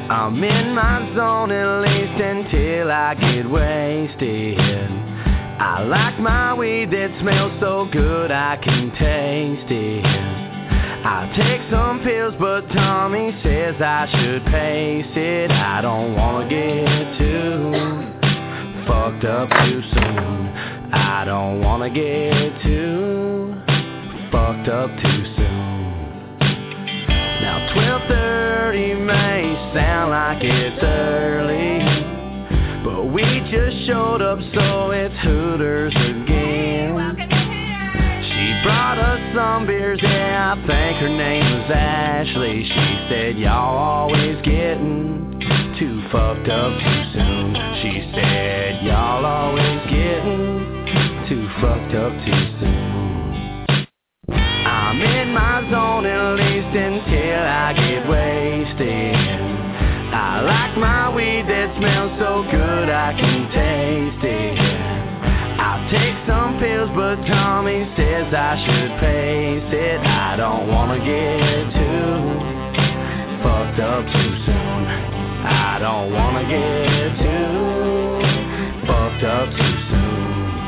I'm in my zone at least until I get wasted. I like my weed that smells so good I can taste it. I take some pills but Tommy says I should pace it. I don't wanna get too fucked up too soon. I don't wanna get too fucked up too soon. Now 12:30 may sound like it's early, but we just showed up so it's Hooters again. She brought us some beers, yeah, I think her name was Ashley. She said y'all always getting too fucked up too soon. She said y'all always getting too fucked up too soon. I'm in my zone at least until I get wasted. I like my weed that smells so good I can taste it. I'll take some pills but Tommy says I should pace it. I don't wanna get too fucked up too soon. I don't wanna get too fucked up too soon.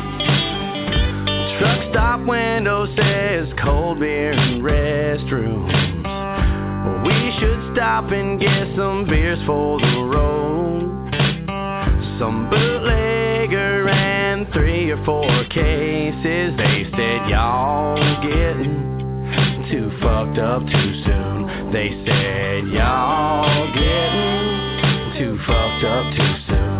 Truck stop window says cold beer and restrooms. Well, we should stop and get some beers for the road. Some bootlegger and 3 or 4 cases. They said y'all getting too fucked up too soon. They said y'all getting too fucked up too soon.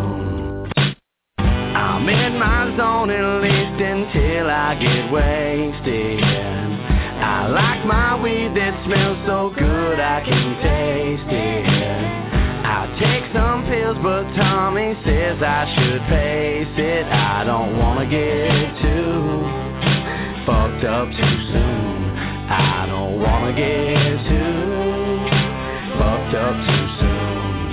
I'm in my zone at least until I get wasted. I like my weed that smells so good I can taste it. I take some pills but Tommy says I should pace it. I don't wanna get too fucked up too soon. I don't wanna get too fucked up too soon.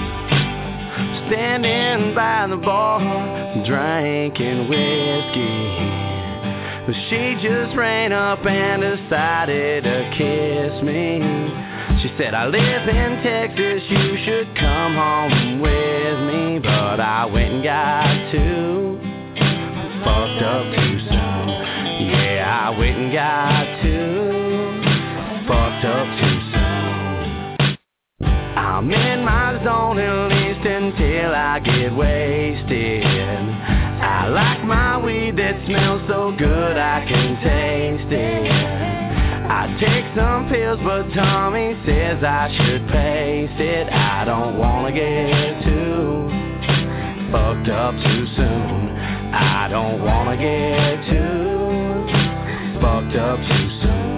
Standing by the bar, drinking whiskey. But she just ran up and decided to kiss me. She said, I live in Texas, you should come home with me. But I went and got too fucked up too soon. Yeah, I went and got too fucked up too soon. I'm in my zone at least until I get wasted. I like my weed that smells so good I can taste it. I take some pills but Tommy says I should pace it. I don't wanna get too fucked up too soon. I don't wanna get too fucked up too soon.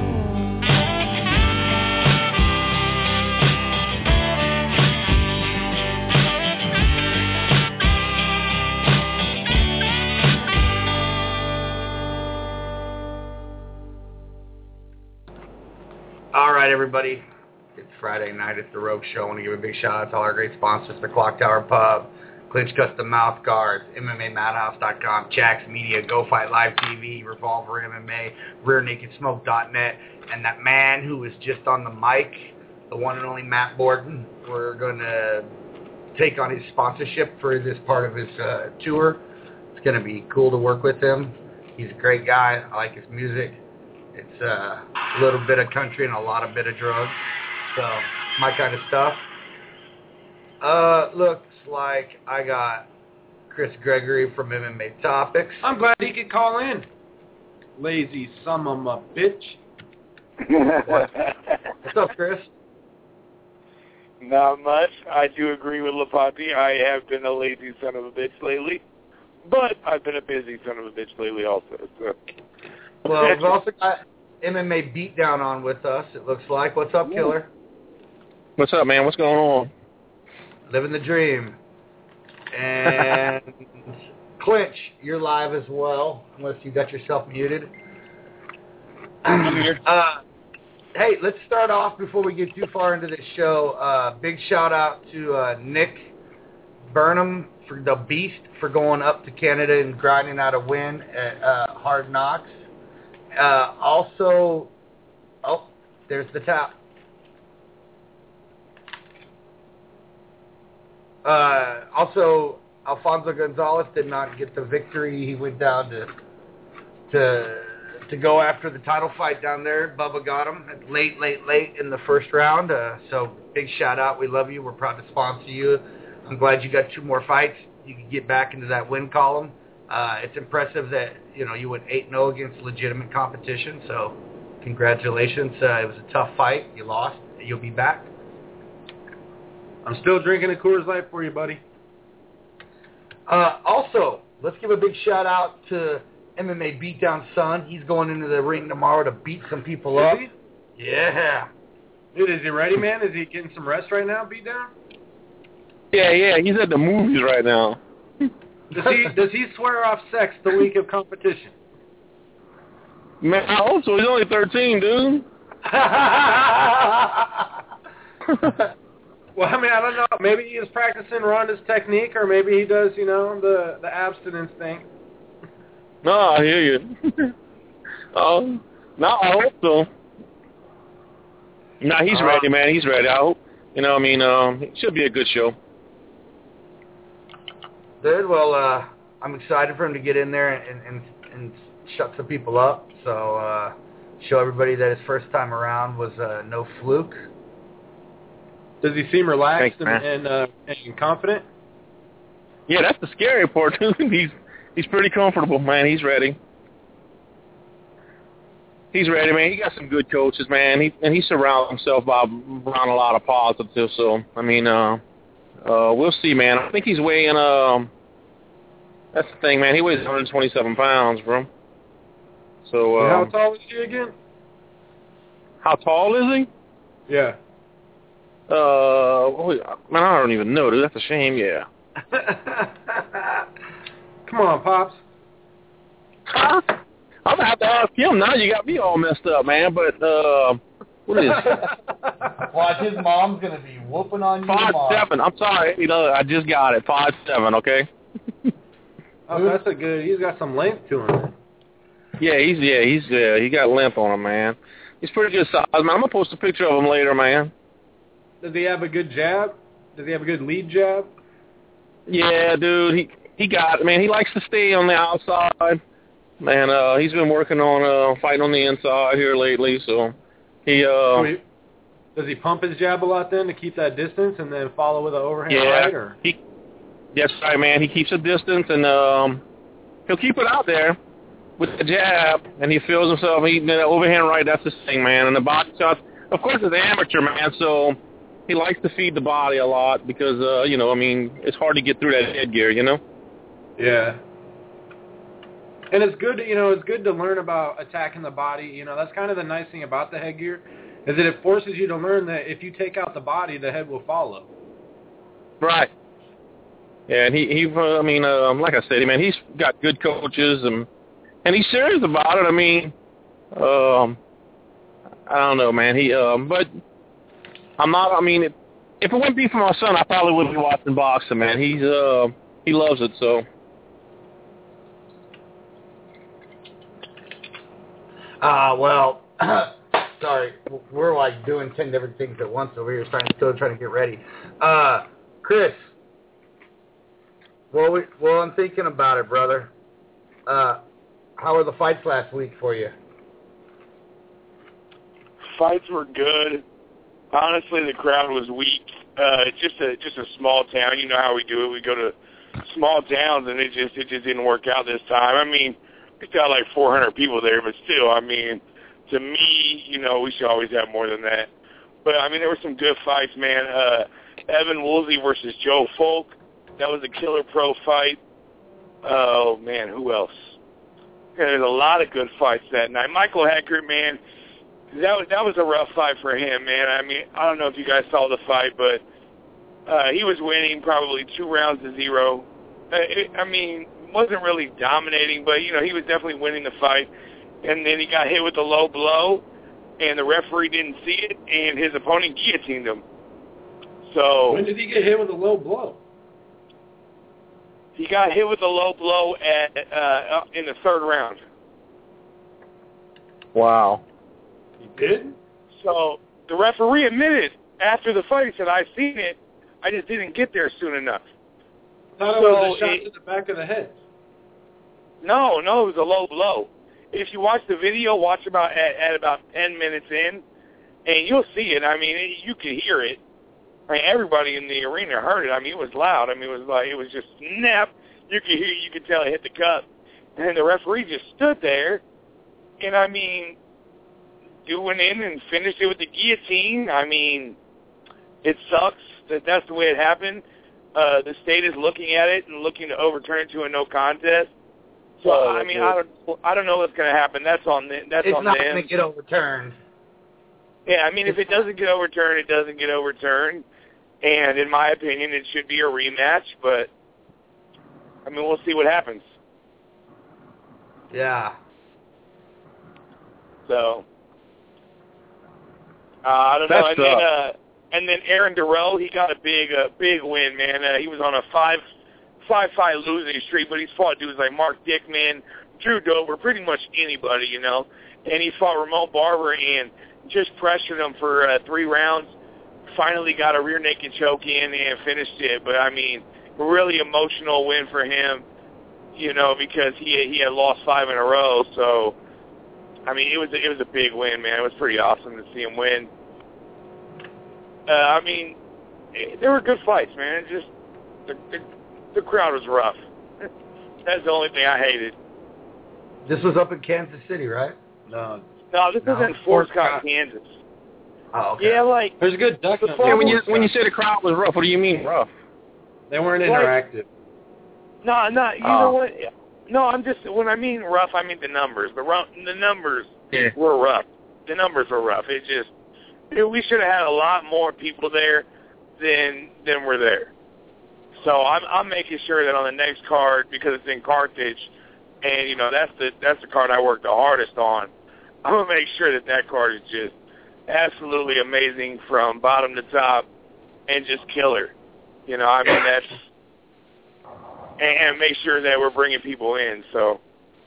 All right, everybody. It's Friday night. It's the Rogue Show. I want to give a big shout out to all our great sponsors, the Clock Tower Pub, Clinch Custom Mouth Guards, MMAMadhouse.com, Jax Media, Go Fight Live TV, Revolver MMA, RearNakedSmoke.net, and that man who was just on the mic, the one and only Matt Borden. We're going to take on his sponsorship for this part of his tour. It's going to be cool to work with him. He's a great guy. I like his music. It's a little bit of country and a lot of bit of drugs. So, my kind of stuff. Looks like I got Chris Gregory from MMA Topics. I'm glad he could call in. Lazy son of a bitch. What's up, Chris? Not much. I do agree with Lapati. I have been a lazy son of a bitch lately. But I've been a busy son of a bitch lately also. So. Well, we've also got MMA Beatdown on with us, it looks like. What's up, Killer? What's up, man? What's going on? Living the dream. And Clinch, you're live as well, unless you got yourself muted. Hey, let's start off before we get too far into this show. Big shout out to Nick Burnham, for the Beast, for going up to Canada and grinding out a win at Hard Knocks. Also, there's the tap. Also, Alfonso Gonzalez did not get the victory. He went down to go after the title fight down there. Bubba got him late in the first round. So big shout out. We love you. We're proud to sponsor you. I'm glad you got 2 more fights. You can get back into that win column. It's impressive that you went 8-0 against legitimate competition. So congratulations. It was a tough fight. You lost. You'll be back. I'm still drinking a Coors Light for you, buddy. Also, let's give a big shout out to MMA Beatdown Son. He's going into the ring tomorrow to beat some people up. Is he? Yeah. Dude, is he ready, man? Is he getting some rest right now, Beatdown? Yeah, he's at the movies right now. Does he swear off sex the week of competition? Man, I hope so. He's only 13, dude. Well, I mean, I don't know. Maybe he is practicing Ronda's technique, or maybe he does, the abstinence thing. No, I hear you. No, I hope so. No, he's ready, man. He's ready. I hope. It should be a good show. Good. Well, I'm excited for him to get in there and shut some people up. So show everybody that his first time around was no fluke. Does he seem relaxed Thanks, and confident? Yeah, that's the scary part, too. He's pretty comfortable, man. He's ready. He's ready, man. He got some good coaches, man. He surrounds himself around a lot of positives. So, we'll see, man. I think he's weighing, that's the thing, man. He weighs 127 pounds, bro. So, how tall is he again? How tall is he? Yeah. Man, I don't even know, dude. That's a shame, yeah. Come on, Pops. I'm going to have to ask him now. You got me all messed up, man. But, what is it? Watch, his mom's going to be whooping on you 5'7". I'm sorry. I just got it. 5'7", okay? Oh, that's a good. He's got some length to him. Yeah, he got length on him, man. He's pretty good size, man. I'm going to post a picture of him later, man. Does he have a good jab? Does he have a good lead jab? Yeah, dude. He got it, man. He likes to stay on the outside. Man, he's been working on fighting on the inside here lately, so he does he pump his jab a lot then to keep that distance and then follow with an overhand right? Or? Yes, right, man. He keeps a distance and he'll keep it out there with the jab, and he feels himself eating that overhand right. That's his thing, man. And the body shots, of course, he's an amateur, man, so he likes to feed the body a lot because, it's hard to get through that headgear, Yeah. And it's good, it's good to learn about attacking the body. That's kind of the nice thing about the headgear is that it forces you to learn that if you take out the body, the head will follow. Right. Yeah, and he like I said, man, he's got good coaches and he's serious about it. I don't know, man. But I'm not. If it wouldn't be for my son, I probably wouldn't be watching boxing, man. He loves it, so. Well, sorry, we're like doing 10 different things at once over here, still trying to get ready. Chris, well, I'm thinking about it, brother. How were the fights last week for you? Fights were good. Honestly, the crowd was weak. It's just a small town. You know how we do it. We go to small towns, and it just didn't work out this time. We got like 400 people there, but still, to me, we should always have more than that. But, there were some good fights, man. Evan Woolsey versus Joe Folk. That was a killer pro fight. Oh, man, who else? Yeah, there's a lot of good fights that night. Michael Heckert, man, that was a rough fight for him, man. I don't know if you guys saw the fight, but he was winning probably 2-0. Wasn't really dominating, but, he was definitely winning the fight. And then he got hit with a low blow, and the referee didn't see it, and his opponent guillotined him. So when did he get hit with a low blow? He got hit with a low blow in the third round. Wow. He did? So the referee admitted after the fight, he said, I seen it, I just didn't get there soon enough. I thought it was a shot to the back of the head. No, it was a low blow. If you watch the video, watch about at about 10 minutes in, and you'll see it. I mean, you can hear it. I mean, everybody in the arena heard it. I mean, it was loud. I mean, it was just snap. You could hear, you could tell it hit the cup. And the referee just stood there, and I mean, went in and finished it with the guillotine. I mean, it sucks that that's the way it happened. The state is looking at it and looking to overturn it to a no contest. So I mean, I don't know what's going to happen. That's on them. It's not going to get overturned. Yeah, I mean, if it doesn't get overturned, it doesn't get overturned. And in my opinion, it should be a rematch. But I mean, we'll see what happens. Yeah. So I don't know. And then Aaron Durrell, he got a big win, man. He was on a five-fight losing streak, but he's fought dudes like Mark Dickman, Drew Dober, pretty much anybody, you know. And he fought Ramon Barber and just pressured him for 3 rounds. Finally got a rear naked choke in and finished it. But I mean, a really emotional win for him, you know, because he had lost 5 in a row. So I mean, it was a big win, man. It was pretty awesome to see him win. I mean, they were good fights, man. Just the crowd was rough. That's the only thing I hated. This was up in Kansas City, right? No, this was in Fort Scott, Kansas. Oh, okay. Yeah, like there's a good duck. Yeah, when you say the crowd was rough, what do you mean rough? They weren't interactive. No, you know what? No, I'm just, when I mean rough, I mean the numbers. The numbers were rough. The numbers were rough. It just, we should have had a lot more people there than were there. So I'm making sure that on the next card, because it's in Carthage, and you know that's the card I worked the hardest on. I'm gonna make sure that card is just absolutely amazing from bottom to top, and just killer. You know, I mean that's. And make sure that we're bringing people in. So,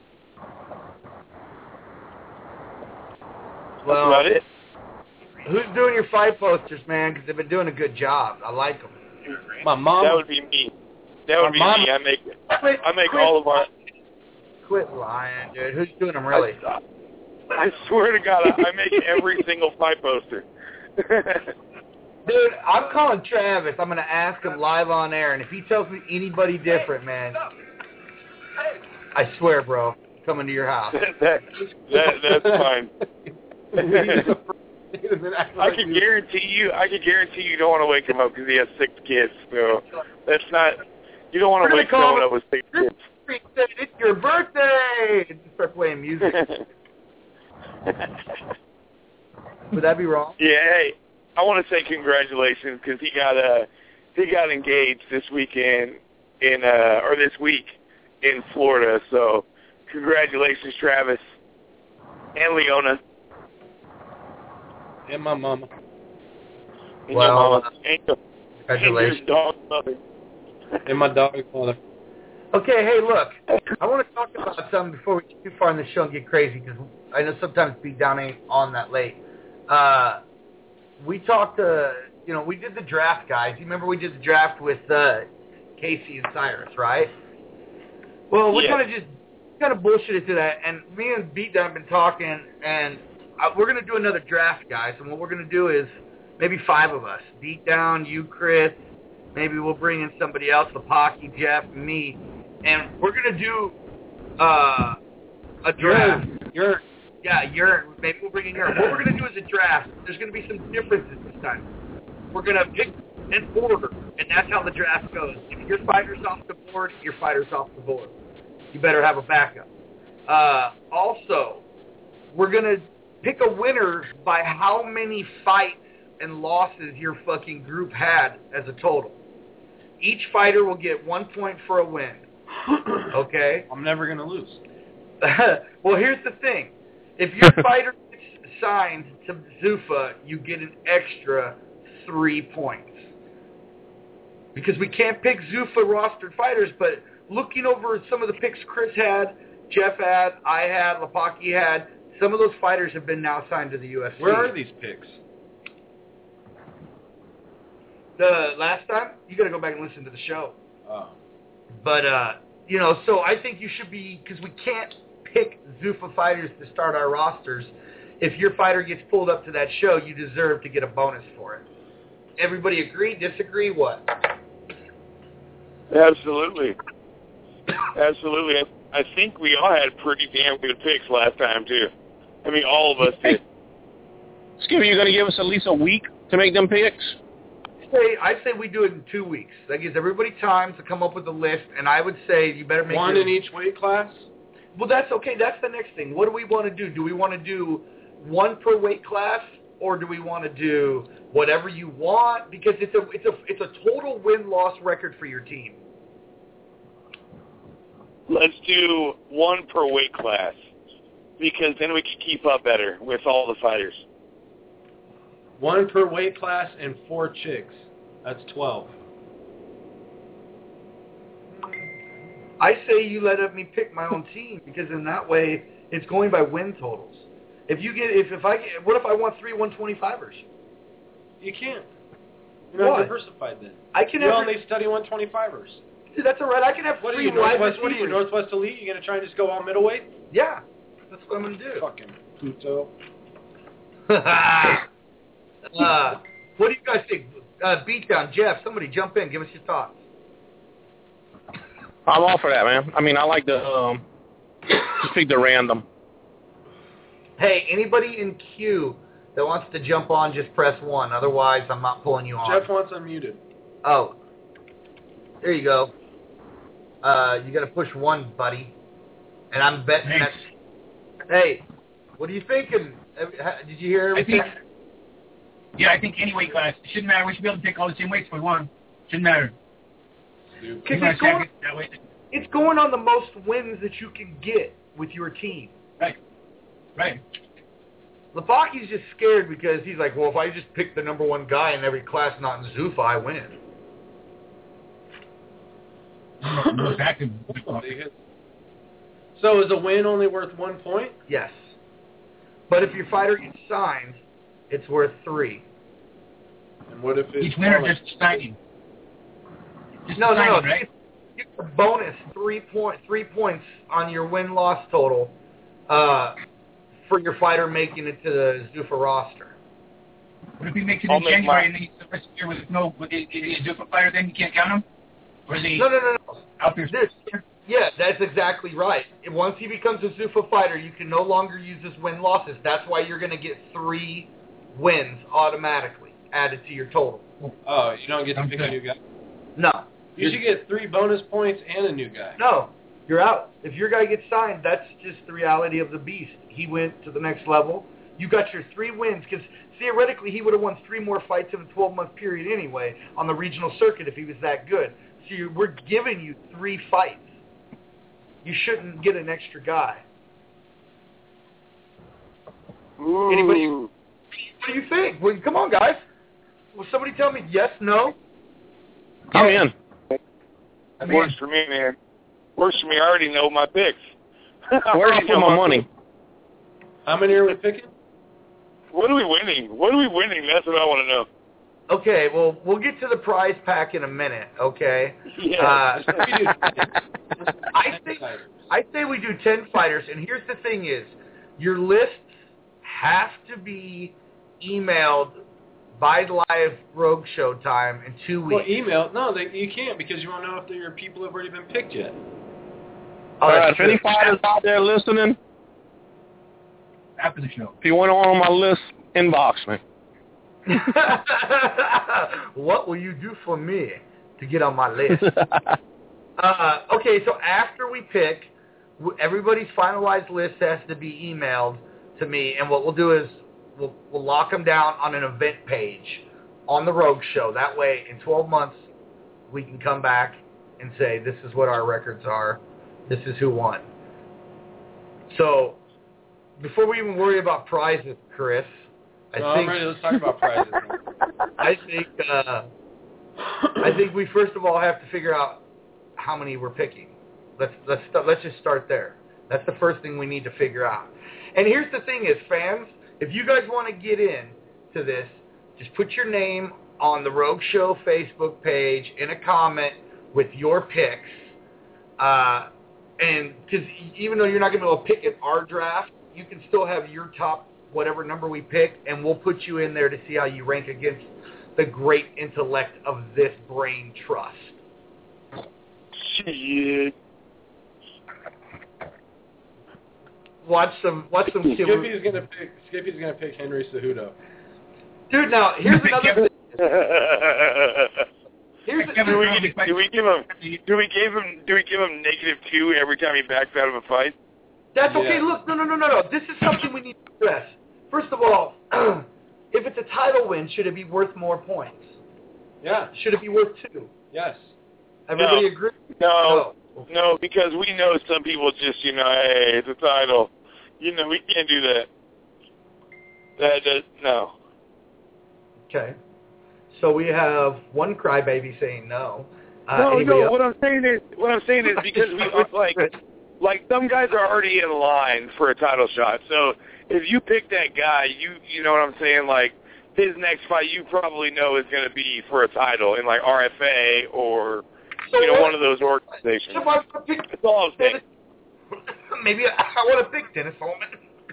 well, that's about it. Who's doing your fight posters, man? Because they've been doing a good job. I like them. My mom. That would be me. That would be me. I make all of our. Quit lying, dude. Who's doing them really? I swear to God, I make every single fight poster. Dude, I'm calling Travis. I'm going to ask him live on air, and if he tells me anybody different, man, I swear, bro, coming to your house. That's fine. I can guarantee you don't want to wake him up because he has 6 kids. So that's not. You don't want to wake someone up with 6 kids. It's your birthday! And just start playing music. Would that be wrong? Yeah. Hey, I want to say congratulations because he got engaged this weekend or this week in Florida. So congratulations, Travis and Leona. And my mama. And your mama. Congratulations. And your dog mother. And my dog mother. Okay, hey, look. I want to talk about something before we get too far in the show and get crazy, because I know sometimes Beatdown ain't on that late. We talked we did the draft, guys. You remember we did the draft with Casey and Cyrus, right? Well, we kind of bullshitted to that, and me and Beatdown have been talking, and we're going to do another draft, guys, and what we're going to do is maybe 5 of us. Beatdown, you, Chris, maybe we'll bring in somebody else, Lapaki, Jeff, me, and we're going to do a draft. Maybe we'll bring in your. What we're going to do is a draft. There's going to be some differences this time. We're going to pick an order, and that's how the draft goes. If your fighter's off the board, your fighter's off the board. You better have a backup. Also, we're going to pick a winner by how many fights and losses your fucking group had as a total. Each fighter will get 1 point for a win. Okay? I'm never going to lose. Well, here's the thing. If your fighter gets signed to Zuffa, you get an extra 3 points. Because we can't pick Zuffa rostered fighters, but looking over some of the picks Chris had, Jeff had, I had, Lapaki had, some of those fighters have been now signed to the UFC. Where are these picks? the last time, you got to go back and listen to the show. Oh. But, so I think you should be, because we can't pick Zuffa fighters to start our rosters. If your fighter gets pulled up to that show, you deserve to get a bonus for it. Everybody agree, disagree, what? Absolutely. Absolutely. I think we all had pretty damn good picks last time, too. I mean, all of us did. Skip, you going to give us at least a week to make them picks? I'd say we do it in 2 weeks. That gives everybody time to come up with a list, and I would say you better make one in each weight class? Well, that's okay. That's the next thing. What do we want to do? Do we want to do one per weight class, or do we want to do whatever you want? Because it's a total win-loss record for your team. Let's do one per weight class, because then we can keep up better with all the fighters. One per weight class and 4 chicks. That's 12. I say you let me pick my own team, because in that way it's going by win totals. What if I want 3 125ers? You can't. You're not diversified then. You only study 125ers. Dude, that's all right. I can have 3 Northwest Elite? Northwest Elite? You gonna try and just go all middleweight? Yeah, that's what I'm gonna do. Fucking Pluto. What do you guys think? Beatdown, Jeff, somebody jump in. Give us your thoughts. I'm all for that, man. I mean, I like to just pick the random. Hey, anybody in queue that wants to jump on, just press 1. Otherwise, I'm not pulling you on. Jeff wants unmuted. Oh. There you go. You got to push 1, buddy. And I'm betting that... Hey, what are you thinking? Did you hear everything? I think any weight class. It shouldn't matter. We should be able to pick all the same weights if we want. Shouldn't matter. It's going on the most wins that you can get with your team. Right. Lepaki's just scared because he's like, well, if I just pick the number 1 guy in every class not in Zuffa, I win. Most active. So is a win only worth 1 point? Yes. But if your fighter gets signed, it's worth 3. And what if it's each winner just signing? No. Right? It's a bonus 3 points on your win-loss total for your fighter making it to the Zuffa roster. What if he makes it in January and then he's the rest of the year with a Zuffa fighter, then you can't count him? Or is he No. out there? Yeah, that's exactly right. Once he becomes a Zuffa fighter, you can no longer use his win-losses. That's why you're going to get 3 wins automatically added to your total. Oh, you don't get to pick a new guy? No. You should get 3 bonus points and a new guy. No, you're out. If your guy gets signed, that's just the reality of the beast. He went to the next level. You got your 3 wins, because theoretically he would have won 3 more fights in a 12-month period anyway on the regional circuit if he was that good. So we're giving you 3 fights. You shouldn't get an extra guy. Anybody? What do you think? Well, come on, guys. Will somebody tell me yes, no? I'm in. Works for me, man. Works for me. I already know my picks. Where do you put my money? How many are we picking? What are we winning? That's what I want to know. Okay, well, we'll get to the prize pack in a minute, okay? Yeah. I say we do 10 fighters, and here's the thing is, your lists have to be emailed by live Rogue Show time in 2 weeks. Well, email? No, you can't, because you won't know if your people have already been picked yet. If any fighters out there listening, after the show, if you want on my list, inbox me. What will you do for me to get on my list? Okay, so after we pick, everybody's finalized list has to be emailed to me, and what we'll do is we'll lock them down on an event page on the Rogue Show. That way, in 12 months, we can come back and say, this is what our records are. This is who won. So, before we even worry about prizes, Chris, I'm ready. Let's talk about prizes. I think we first of all have to figure out how many we're picking. Let's just start there. That's the first thing we need to figure out. And here's the thing is, fans, if you guys want to get in to this, just put your name on the Rogue Show Facebook page in a comment with your picks. And because even though you're not going to be able to pick in our draft, you can still have your top whatever number we pick, and we'll put you in there to see how you rank against the great intellect of this brain trust. Shit. Watch some. Skippy's gonna pick Henry Cejudo. Dude, now here's another thing. Do we give him -2 every time he backs out of a fight? That's okay. Yeah. Look, no. This is something we need to address. First of all, if it's a title win, should it be worth more points? Yeah. Should it be worth 2? Yes. Everybody agree? No, because we know some people just, hey, it's a title. We can't do that. No. Okay. So we have one crybaby saying no. No. What I'm saying is because like some guys are already in line for a title shot. So if you pick that guy, you know what I'm saying, like his next fight you probably know is going to be for a title in like RFA or one of those organizations. That's all I'm saying. Maybe I want to pick Dennis Holman.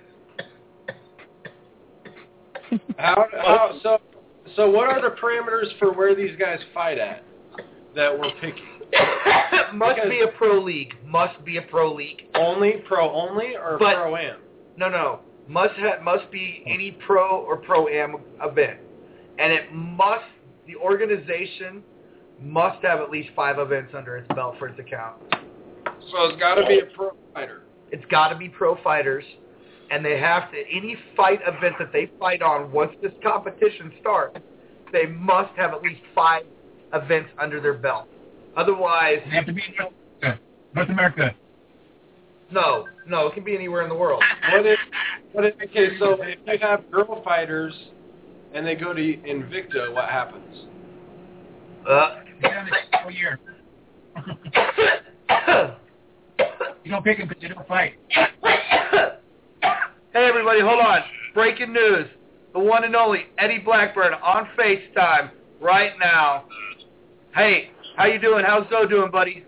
So what are the parameters for where these guys fight at that we're picking? Must be a pro league. Only pro only or pro am? No. Must be any pro or pro am event, and the organization must have at least 5 events under its belt for it to count. So it's got to be a pro fighter. It's got to be pro fighters, and they have to, any fight event that they fight on once this competition starts, they must have at least 5 events under their belt. Otherwise... They have to be in North America. No, it can be anywhere in the world. Okay, so if you have girl fighters and they go to Invicta, what happens? All year. You don't pick them because you don't fight. Hey, everybody, hold on. Breaking news. The one and only Eddie Blackburn on FaceTime right now. Hey, how you doing? How's Zoe doing, buddy?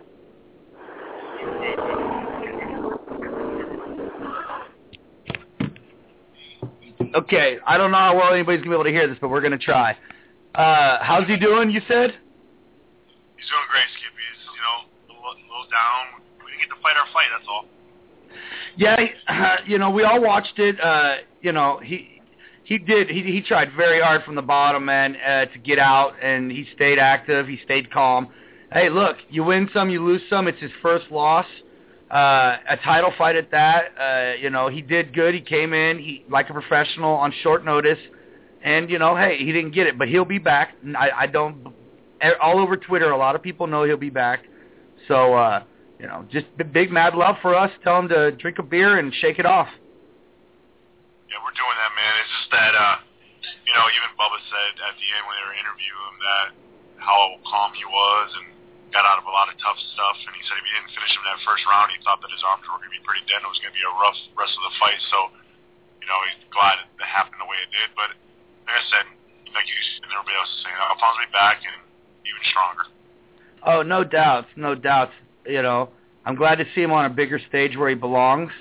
Okay, I don't know how well anybody's going to be able to hear this, but we're going to try. How's he doing, you said? He's doing great, Skippy. He's, a little down. We didn't get to fight our fight, that's all. Yeah, we all watched it. He tried very hard from the bottom, man, to get out, and he stayed active. He stayed calm. Hey, look, you win some, you lose some. It's his first loss. A title fight at that. He did good. He came in like a professional on short notice, and hey, he didn't get it, but he'll be back. I don't. All over Twitter, a lot of people know he'll be back. So, just big mad love for us. Tell him to drink a beer and shake it off. Yeah, we're doing that, man. It's just that, even Bubba said at the end when they were interviewing him that how calm he was and got out of a lot of tough stuff. And he said if he didn't finish him in that first round, he thought that his arms were going to be pretty dead and it was going to be a rough rest of the fight. So, he's glad it happened the way it did. But like I said, like you and everybody else is saying, Alfonso will be back and even stronger. Oh, no doubts. I'm glad to see him on a bigger stage where he belongs.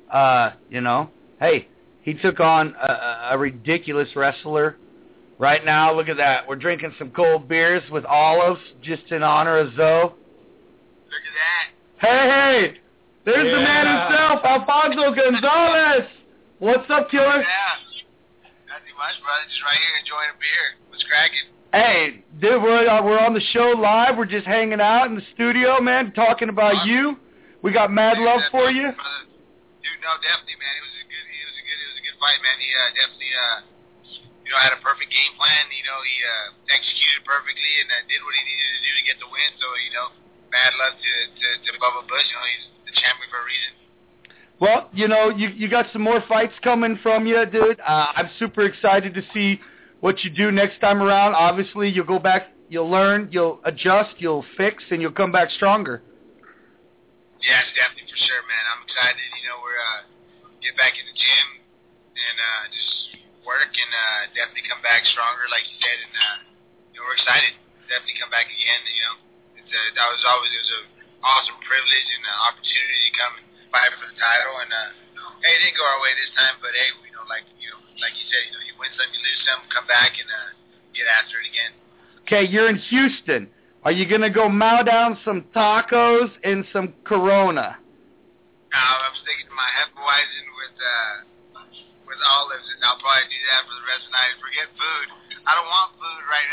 Hey, he took on a ridiculous wrestler. Right now, look at that. We're drinking some cold beers with olives just in honor of Zoe. Look at that. Hey! There's the man himself, Alfonso Gonzalez. What's up, killer? Yeah. Nothing much, brother. Just right here enjoying a beer. What's cracking? Hey, dude, we're on the show live. We're just hanging out in the studio, man, talking about you. We got mad love for you. Dude, no, definitely, man. It was a good fight, man. He definitely, had a perfect game plan. He executed perfectly and did what he needed to do to get the win. So, mad love to Bubba Bush. He's the champion for a reason. Well, you got some more fights coming from you, dude. I'm super excited to see what you do next time around. Obviously, you'll go back, you'll learn, you'll adjust, you'll fix, and you'll come back stronger. Yes, definitely, for sure, man. I'm excited. We're get back in the gym and just work and definitely come back stronger, like you said, and we're excited. Definitely come back again. It was an awesome privilege and an opportunity to come and fight for the title. And hey, it didn't go our way this time, but hey, like you said, you win some, you lose some, come back and get after it again. Okay, you're in Houston. Are you gonna go mow down some tacos and some Corona? I'm sticking to my Hefeweizen with olives, and I'll probably do that for the rest of the night. Forget food. I don't want food right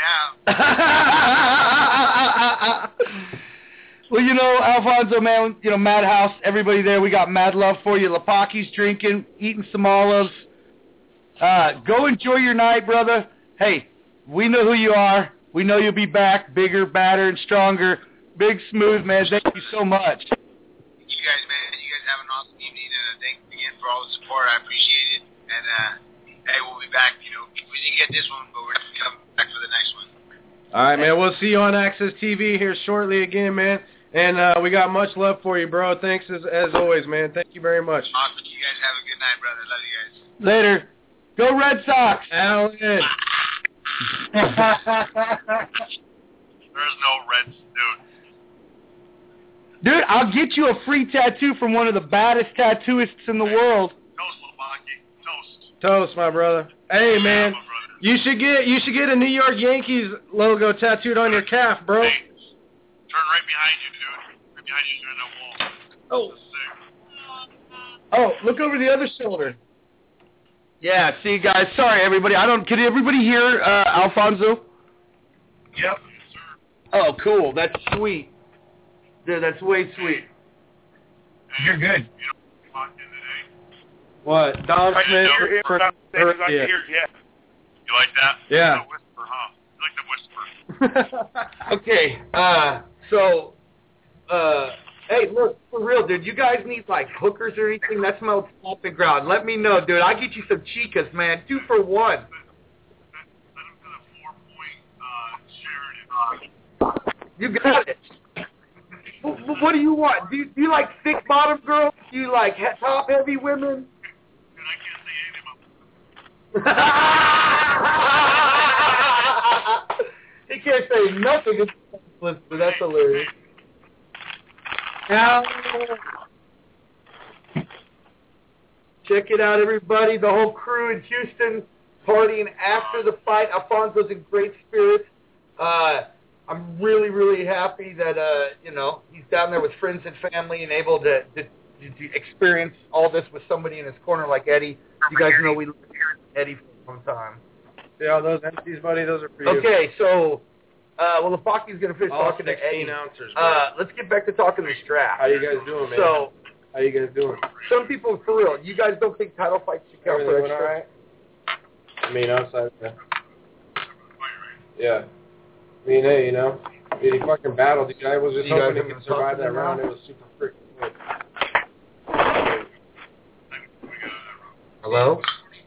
now. Well, Alfonso, man, Madhouse, everybody there, we got mad love for you. Lepaki's drinking, eating some olives. Go enjoy your night, brother. Hey, we know who you are. We know you'll be back, bigger, badder, and stronger. Big Smooth, man. Thank you so much. You guys, man, have an awesome evening, and thanks again for all the support. I appreciate it. And, hey, we'll be back. We didn't get this one, but we're going to come back for the next one. All right, man. We'll see you on Access TV here shortly again, man. And we got much love for you, bro. Thanks as always, man. Thank you very much. Awesome. You guys have a good night, brother. Love you guys. Later. Go Red Sox. Alan. There's no Reds, dude. Dude, I'll get you a free tattoo from one of the baddest tattooists in the world. Toast, Lepaki. Toast. Toast, my brother. Hey, man. My brother. You should get a New York Yankees logo tattooed on your calf, bro. Hey, turn right behind you, dude. Right behind you, you're in that wall. Oh, look over the other shoulder. Yeah, see, guys, sorry, everybody. Can everybody hear Alfonso? Yep. Oh, cool. That's sweet. Dude, that's way sweet. You're good. What? Don Smith? Yeah. You like that? Yeah. The whisper, huh? You like the whisper. Okay, hey, look, for real, dude, you guys need, like, hookers or anything? That smells stomping ground. Let me know, dude. I'll get you some chicas, man. 2 for 1. You got it. What do you want? Do you like thick bottom girls? Do you like top heavy women? He can't say nothing. But that's hilarious. Now, check it out, everybody. The whole crew in Houston partying after the fight. Alfonso's in great spirits. I'm really, really happy that, he's down there with friends and family and able to experience all this with somebody in his corner like Eddie. You guys know we lived here with Eddie for a long time. Yeah, those empties, buddy, those are for you. Okay, so, Lepaki's going to finish talking to Eddie. 16 ounces, let's get back to talking to Strap. How you guys doing, man? So, how you guys doing? Some people, for real, you guys don't think title fights should count for Everything extra? all right? I mean, outside, yeah. I mean, hey, he fucking battled. I was just hoping he could survive that round. It was super freaking good. Hello?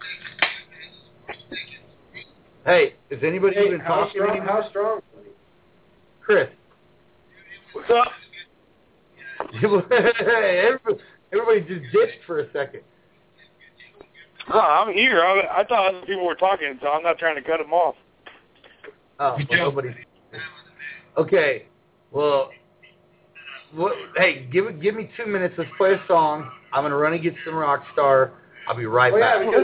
Hey, is anybody even how talking strong, anymore? How strong? Chris. What's up? Hey, everybody just ditched for a second. No, I'm here. I thought other people were talking, so I'm not trying to cut them off. Oh, well, nobody. Okay, well, hey, give me 2 minutes. Let's play a song. I'm gonna run and get some Rockstar. I'll be right back. Yeah, because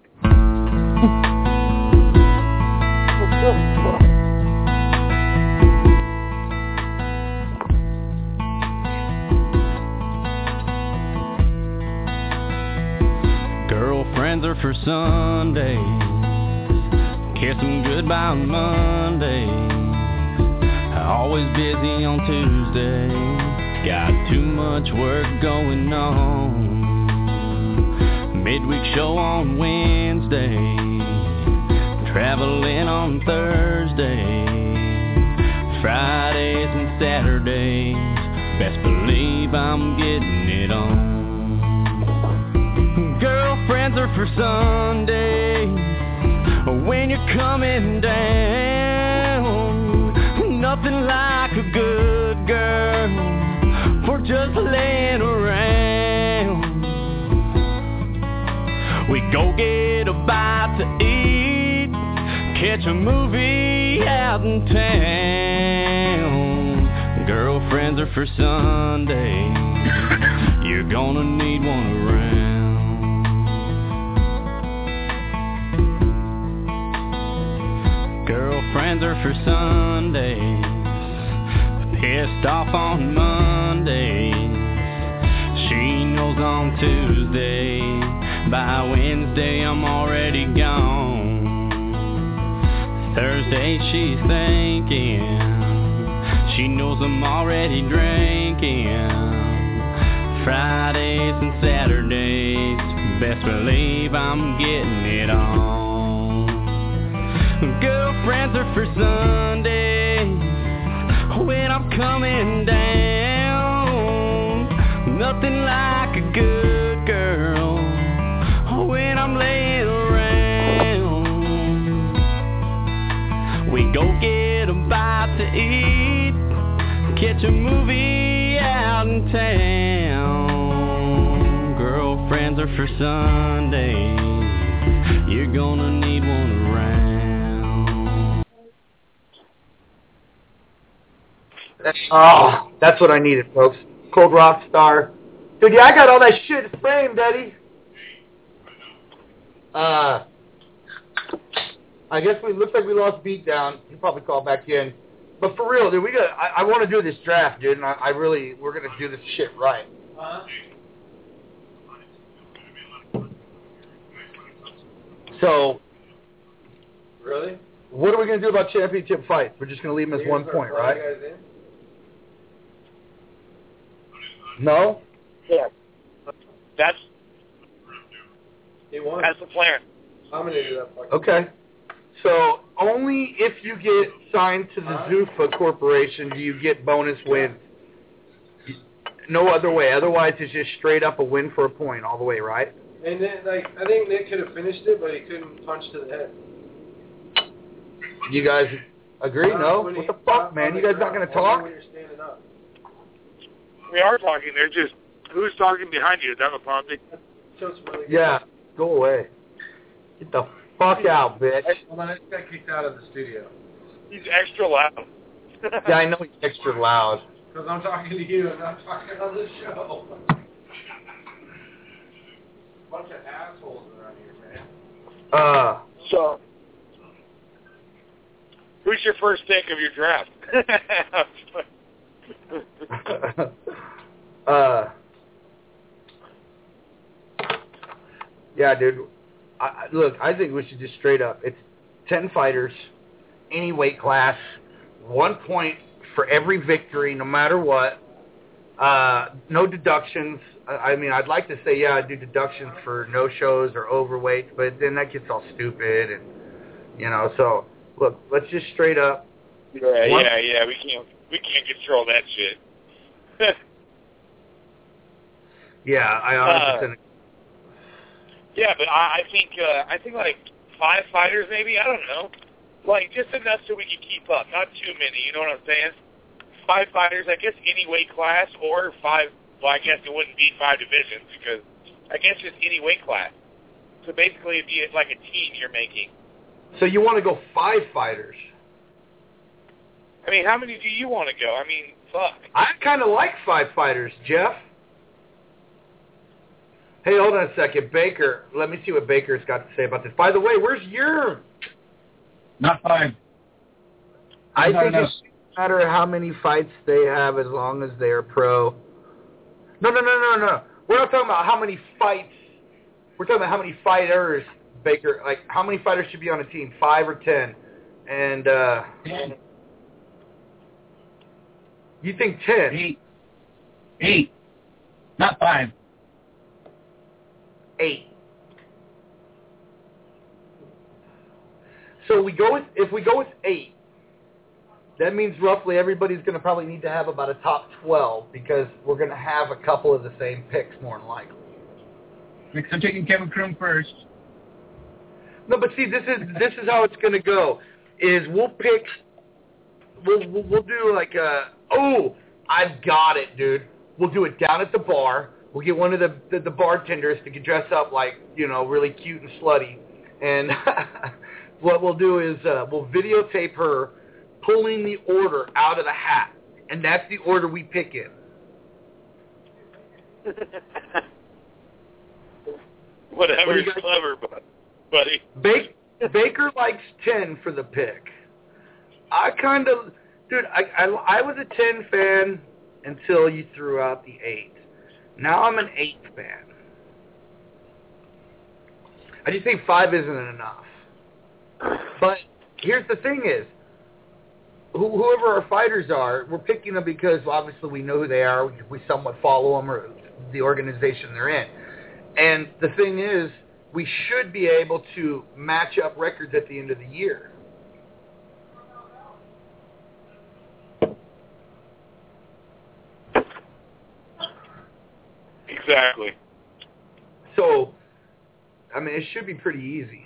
Girlfriends are for Sundays. Kiss them goodbye on Monday. Always busy on Tuesday. Got too much work going on. Midweek show on Wednesday. Traveling on Thursday. Fridays and Saturdays. Best believe I'm getting it on. Girlfriends are for Sundays. When you're coming down. Nothing like a good girl for just laying around. We go get a bite to eat, catch a movie out in town. Girlfriends are for Sunday. You're gonna need one around. Girlfriends are for Sundays. Pissed off on Mondays. She knows on Tuesday. By Wednesday I'm already gone. Thursday she's thinking. She knows I'm already drinking. Fridays and Saturdays, best believe I'm getting it on. Girlfriends are for Sundays. When I'm coming down, nothing like a good girl. When I'm laying around, we go get a bite to eat, catch a movie out in town. Girlfriends are for Sundays. You're gonna need one around. That's what I needed, folks. Cold Rock Star. Dude, yeah, I got all that shit framed, Eddie. I guess looks like we lost Beatdown. He'll probably call back in. But for real, dude, I want to do this draft, dude, and we're going to do this shit right. So, really? What are we going to do about championship fights? We're just going to leave them as 1 point, right? No? Yeah. That's the plan. I'm going to do that. Okay. So, only if you get signed to the Zuffa Corporation do you get bonus wins. No other way. Otherwise, it's just straight up a win for a point all the way, right? And then, I think Nick could have finished it, but he couldn't punch to the head. You guys agree? No? What the fuck, man? You guys not going to talk? When you're standing up. We are talking. They're just, who's talking behind you? Is that Rapunzel? Yeah. Go away. Get the fuck out, bitch. Hold on, I just got kicked out of the studio. He's extra loud. Yeah, I know he's extra loud. Because I'm talking to you and not talking on the show. Bunch of assholes around here, man. So, who's your first pick of your draft? Yeah, dude. Look, I think we should just straight up. It's 10 fighters, any weight class, 1 point for every victory, no matter what. No deductions. I mean, I'd like to say, yeah, I'd do deductions for no-shows or overweights, but then that gets all stupid, and So, look, let's just straight up. Yeah. We can't control that shit. Yeah, I 100%. Yeah, but I think like 5 fighters maybe. I don't know, like just enough so we can keep up. Not too many. You know what I'm saying? 5 fighters, I guess, any weight class, or 5. Well, I guess it wouldn't be 5 divisions because I guess just any weight class. So basically, it'd be like a team you're making. So you want to go 5 fighters? I mean, how many do you want to go? I mean, fuck. I kind of like 5 fighters, Jeff. Hey, hold on a second. Baker, let me see what Baker's got to say about this. By the way, where's your... Not 5. I think it doesn't matter how many fights they have as long as they're pro. No. We're not talking about how many fights. We're talking about how many fighters, Baker. Like, how many fighters should be on a team, 5 or 10? And, 10. You think 10? 8. Not 5. 8. So if we go with 8, that means roughly everybody's going to probably need to have about a top 12 because we're going to have a couple of the same picks more than likely. Because I'm taking Kevin Krum first. No, but see, this is how it's going to go. Is we'll do like I've got it, dude. We'll do it down at the bar. We'll get one of the bartenders to dress up like, really cute and slutty. And what we'll do is we'll videotape her pulling the order out of the hat, and that's the order we pick in. Whatever's clever, buddy. Baker likes 10 for the pick. I was a 10 fan until you threw out the 8. Now I'm an 8 fan. I just think 5 isn't enough. But here's the thing is, whoever our fighters are, we're picking them because obviously we know who they are. We somewhat follow them or the organization they're in. And the thing is, we should be able to match up records at the end of the year. Exactly. So, I mean, it should be pretty easy.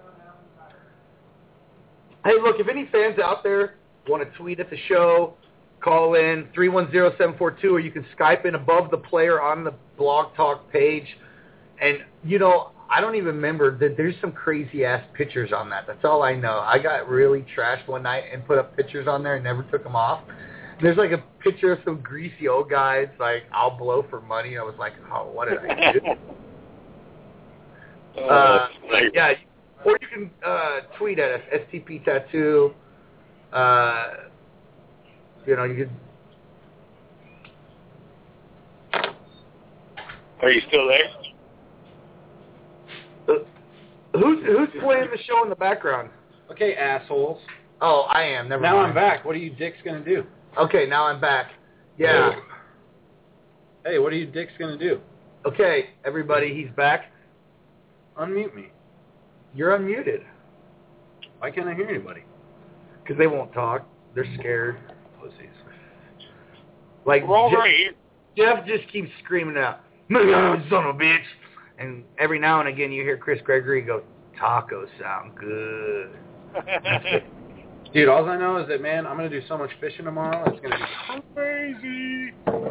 Hey, look, if any fans out there want to tweet at the show, call in 310-742, or you can Skype in above the player on the Blog Talk page. And, you know, I don't even remember that there's some crazy-ass pictures on that. That's all I know. I got really trashed one night and put up pictures on there and never took them off. There's like a picture of some greasy old guy. It's like, I'll blow for money. I was like, oh, what did I do? Yeah, or you can tweet at us, STP Tattoo. You know, you could. Are you still there? Who's playing the show in the background? Okay, assholes. Oh, I am. Never now mind. I'm back. What are you dicks going to do? Okay, now I'm back. Yeah. Hey, what are you dicks going to do? Okay, everybody, he's back. Unmute me. You're unmuted. Why can't I hear anybody? Because they won't talk. They're scared. Pussies. Like, We're all right here. Jeff just keeps screaming out, son of a bitch. And every now and again you hear Chris Gregory go, tacos sound good. Dude, all I know is that, man, I'm going to do so much fishing tomorrow. It's going to be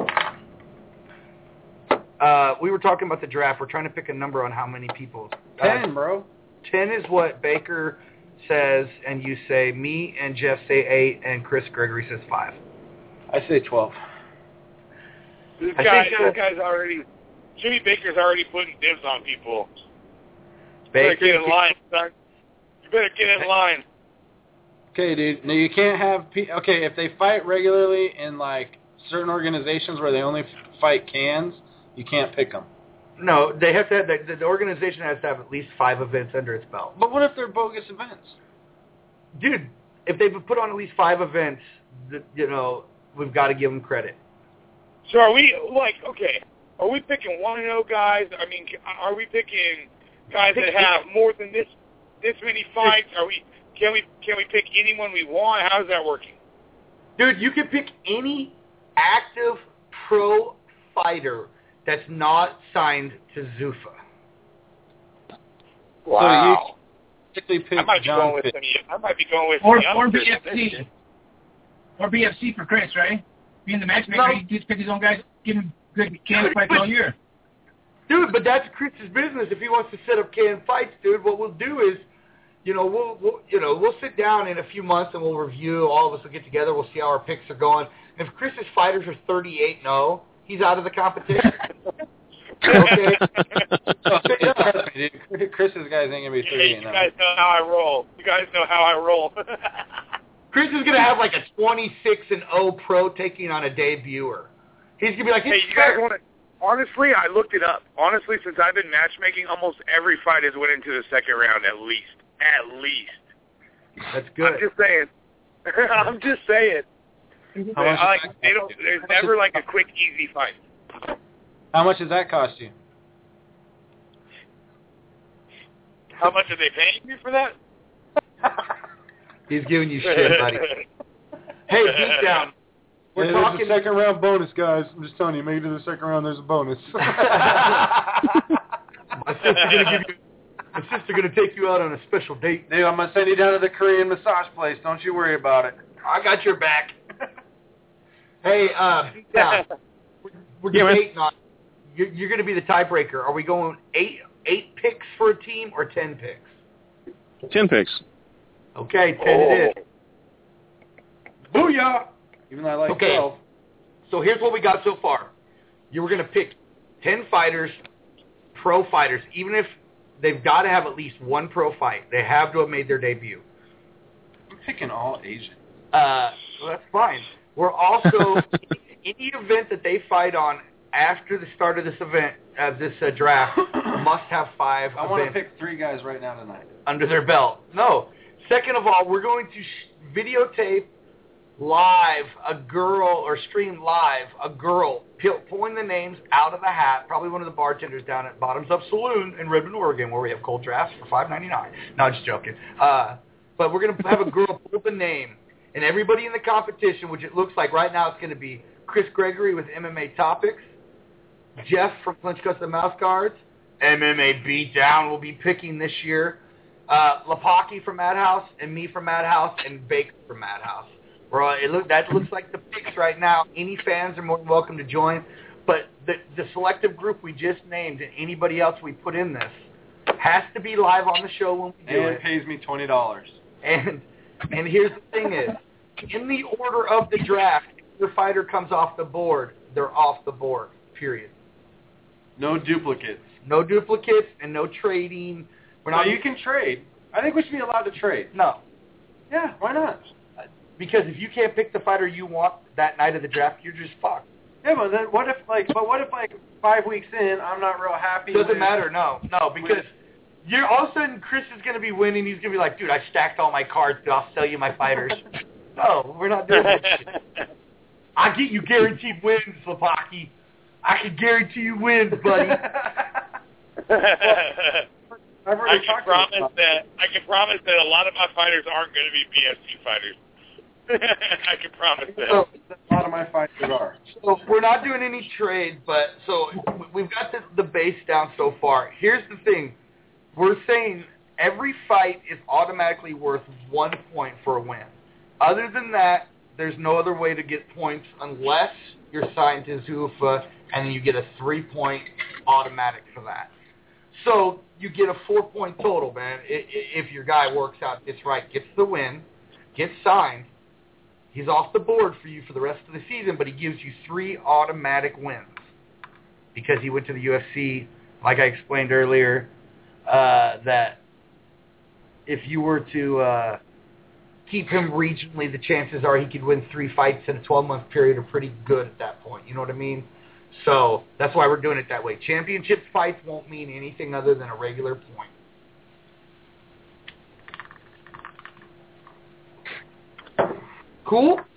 crazy. We were talking about the draft. We're trying to pick a number on how many people. 10, bro. 10 is what Baker says, and you say. Me and Jeff say 8, and Chris Gregory says 5. I say 12. This guy's already... Jimmy Baker's already putting dibs on people. Baker, better get in line, son. You better get in line. Okay, dude. Now, you can't have... Okay, if they fight regularly in, like, certain organizations where they only fight cans, you can't pick them. No, they have to have... The organization has to have at least 5 events under its belt. But what if they're bogus events? Dude, if they've put on at least 5 events, you know, we've got to give them credit. So are we, like, okay... Are we picking 1-0 guys? I mean, are we picking guys that have more than this many fights? Can we pick anyone we want? How's that working? Dude, you can pick any active pro fighter that's not signed to Zuffa. Wow. So you pick I might be going with or BFC. Or BFC for Chris, right? Being the matchmaker, he just pick his own guys, give him good can fights all year. Dude, but that's Chris's business. If he wants to set up can fights, dude, what we'll do is, we'll sit down in a few months and we'll review. All of us will get together. We'll see how our picks are going. If Chris's fighters are 38-0, he's out of the competition. Okay. Chris's guys ain't gonna be 38-0. You guys know how I roll. Chris is gonna have like a 26-0 pro taking on a debuter. He's going to be like, hey, you guys want to... Honestly, I looked it up. Honestly, since I've been matchmaking, almost every fight has went into the second round at least. At least. That's good. I'm just saying. There's never like a quick, easy fight. How much does that cost you? How much are they paying me for that? He's giving you shit, buddy. Hey, deep down. We're talking a second round bonus, guys. I'm just telling you, make it to the second round, there's a bonus. My sister gonna take you out on a special date. Dude, I'm gonna send you down to the Korean massage place. Don't you worry about it. I got your back. Hey, yeah, we're debating on. You're gonna be the tiebreaker. Are we going 8 picks for a team or 10 picks? 10 picks. Okay, 10 it is. Booyah! Even though I like 12. So here's what we got so far. You were going to pick 10 fighters, pro fighters, even if they've got to have at least one pro fight. They have to have made their debut. I'm picking all Asian. Well, that's fine. We're also, any event that they fight on after the start of this event, this draft, must have 5 I want to pick 3 guys right now tonight. under their belt. No. Second of all, we're going to videotape live a girl, or stream live a girl pulling the names out of the hat, probably one of the bartenders down at Bottoms Up Saloon in Redmond, Oregon, where we have cold drafts for $5.99. No, just joking. But we're going to have a girl pull the name, and everybody in the competition, which it looks like right now it's going to be Chris Gregory with MMA Topics, Jeff from Clinch Custom Mouse Guards, MMA Beatdown will be picking this year, Lapaki from Madhouse, and me from Madhouse, and Baker from Madhouse. That looks like the picks right now. Any fans are more than welcome to join. But the selective group we just named and anybody else we put in this has to be live on the show when we do it. And it pays me $20. And here's the thing is, in the order of the draft, if your fighter comes off the board, they're off the board, period. No duplicates. No duplicates and no trading. You can trade. I think we should be allowed to trade. No. Yeah, why not? Because if you can't pick the fighter you want that night of the draft, you're just fucked. Yeah, but then what if 5 weeks in I'm not real happy? Doesn't matter. No, because you're all of a sudden Chris is going to be winning. He's going to be like, dude, I stacked all my cards. Dude, I'll sell you my fighters. No, we're not doing that shit. I get you guaranteed wins, Lapaki. I can guarantee you wins, buddy. I can promise that a lot of my fighters aren't going to be BFC fighters. I can promise that. So, a lot of my fighters are. So we're not doing any trades, but so we've got the base down so far. Here's the thing. We're saying every fight is automatically worth 1 point for a win. Other than that, there's no other way to get points unless you're signed to Zuffa, and then you get a 3-point automatic for that. So you get a 4-point total, man, if your guy works out, gets right, gets the win, gets signed. He's off the board for you for the rest of the season, but he gives you 3 automatic wins because he went to the UFC. Like I explained earlier, that if you were to keep him regionally, the chances are he could win 3 fights in a 12-month period are pretty good at that point. You know what I mean? So that's why we're doing it that way. Championship fights won't mean anything other than a regular point. Cool?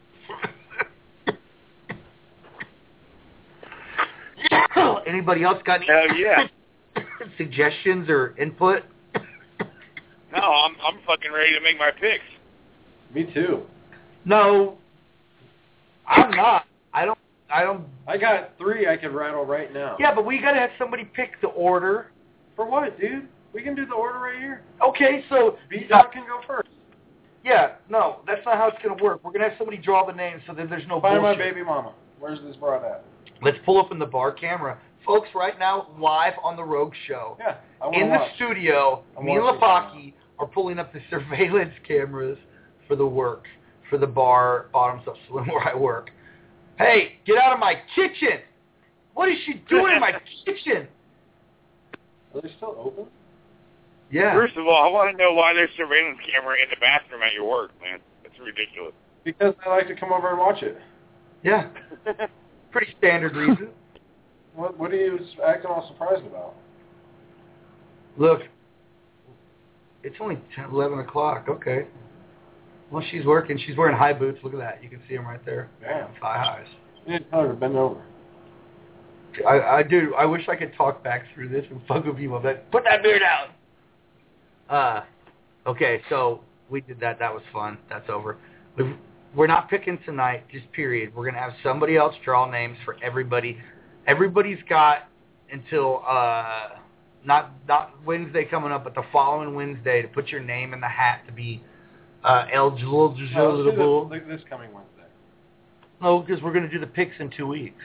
Anybody else got any suggestions or input? No, I'm fucking ready to make my picks. Me too. No, I'm not. I don't. I got 3 I could rattle right now. Yeah, but we gotta have somebody pick the order. For what, dude? We can do the order right here. Okay, so B-Dog can go first. Yeah, no, that's not how it's gonna work. We're gonna have somebody draw the names so that there's no Find bullshit. my baby mama. Where's this broad at? Let's pull up in the bar camera. Folks, right now, live on the Rogue Show. Yeah, in the studio, me and Lapaki are pulling up the surveillance cameras for the work, for the bar, Bottoms Up Saloon where I work. Hey, get out of my kitchen! What is she doing in my kitchen? Are they still open? Yeah. First of all, I want to know why there's surveillance camera in the bathroom at your work, man. That's ridiculous. Because I like to come over and watch it. Yeah. Pretty standard reason. What are you acting all surprised about? Look, it's only 11 o'clock. Okay. Well, she's working. She's wearing high boots. Look at that. You can see them right there. Damn. Thigh highs. You didn't tell her to bend over. I do. I wish I could talk back through this and fuck with people. But put that beard down. Okay, so we did that. That was fun. That's over. We're not picking tonight, just period. We're going to have somebody else draw names for everybody. Everybody's got until not Wednesday coming up, but the following Wednesday to put your name in the hat to be eligible. This coming Wednesday. No, because we're going to do the picks in 2 weeks.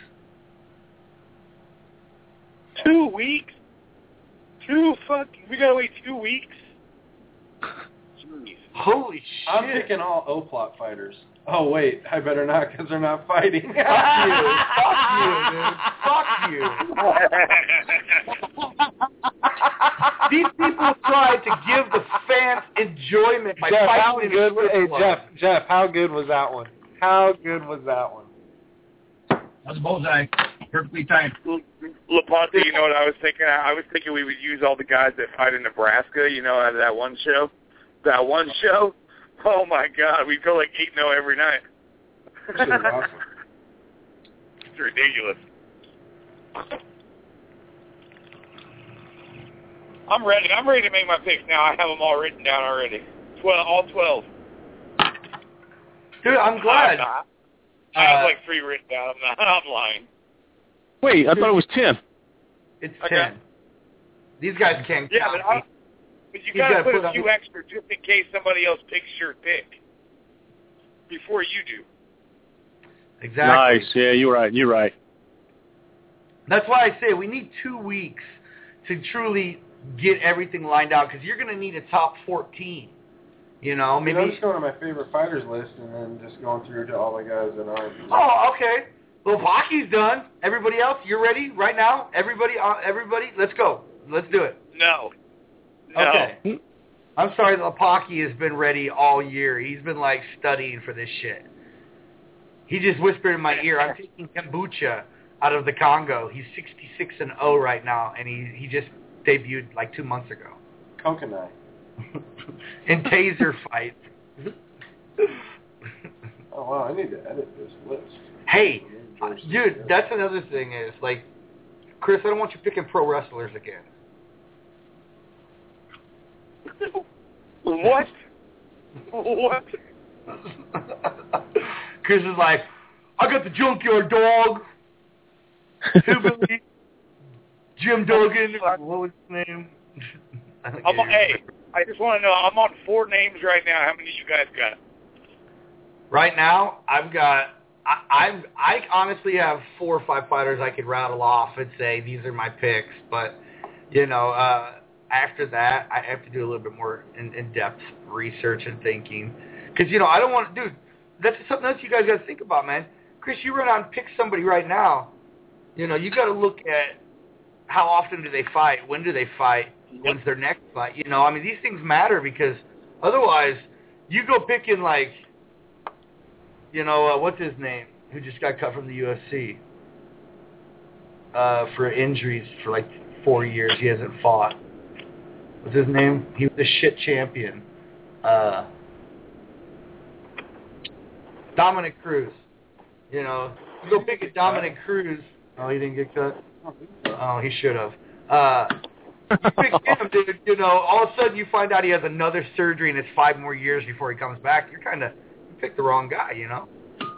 2 weeks? We got to wait 2 weeks? Jeez. Holy shit. I'm picking all O-Plot fighters. Oh, wait, I better not because they're not fighting. Fuck you, dude. These people try to give the fans enjoyment by fighting in a strip club. Jeff, how good was that one? How good was that one? That was a bullseye. Perfectly timed. LaPonte, you know what I was thinking? I was thinking we would use all the guys that fight in Nebraska, you know, out of that one show. That one show? Oh, my God. We'd go like 8-0 every night. That's awesome. It's ridiculous. I'm ready. I'm ready to make my picks now. I have them all written down already. All 12. Dude, I'm glad. I have like 3 written down. I'm lying. Wait, I thought it was 10. It's Okay. 10. These guys can't Yeah, count. but you got to put a few extra just in case somebody else picks your pick before you do. Exactly. Nice. Yeah, you're right. That's why I say we need 2 weeks to truly get everything lined out because you're going to need a top 14. You know, maybe. I'm just going to my favorite fighters list and then just going through to all the guys that aren't. Oh, okay. Well, hockey's done. Everybody else, you're ready right now? Everybody, let's go. Let's do it. No. Okay. I'm sorry, Lapaki has been ready all year. He's been, like, studying for this shit. He just whispered in my ear, I'm taking kombucha out of the Congo. He's 66-0 right now, and he just debuted, like, 2 months ago. Coconut. In taser fight. Oh, wow, I need to edit this list. Hey, dude, that's another thing is, like, Chris, I don't want you picking pro wrestlers again. What? What? Chris is like, I got the Junkyard Dog. Hillbilly. Jim Duggan. What was his name? Hey, I just want to know, I'm on 4 names right now. How many you guys got? Right now, I honestly have 4 or 5 fighters I could rattle off and say these are my picks. But, you know, after that, I have to do a little bit more in-depth research and thinking. Because, you know, I don't want to, dude, that's something else you guys got to think about, man. Chris, you run out and pick somebody right now. You know, you got to look at how often do they fight, when do they fight, when's their next fight. You know, I mean, these things matter because otherwise you go picking, like, you know, what's his name, who just got cut from the UFC for injuries for, like, 4 years. He hasn't fought. What's his name? He was a shit champion. Dominic Cruz. You know, you go pick a Dominic Cruz. Oh, he didn't get cut? Oh, he should have. You pick him, dude, you know, all of a sudden you find out he has another surgery and it's 5 more years before he comes back. You picked the wrong guy, you know?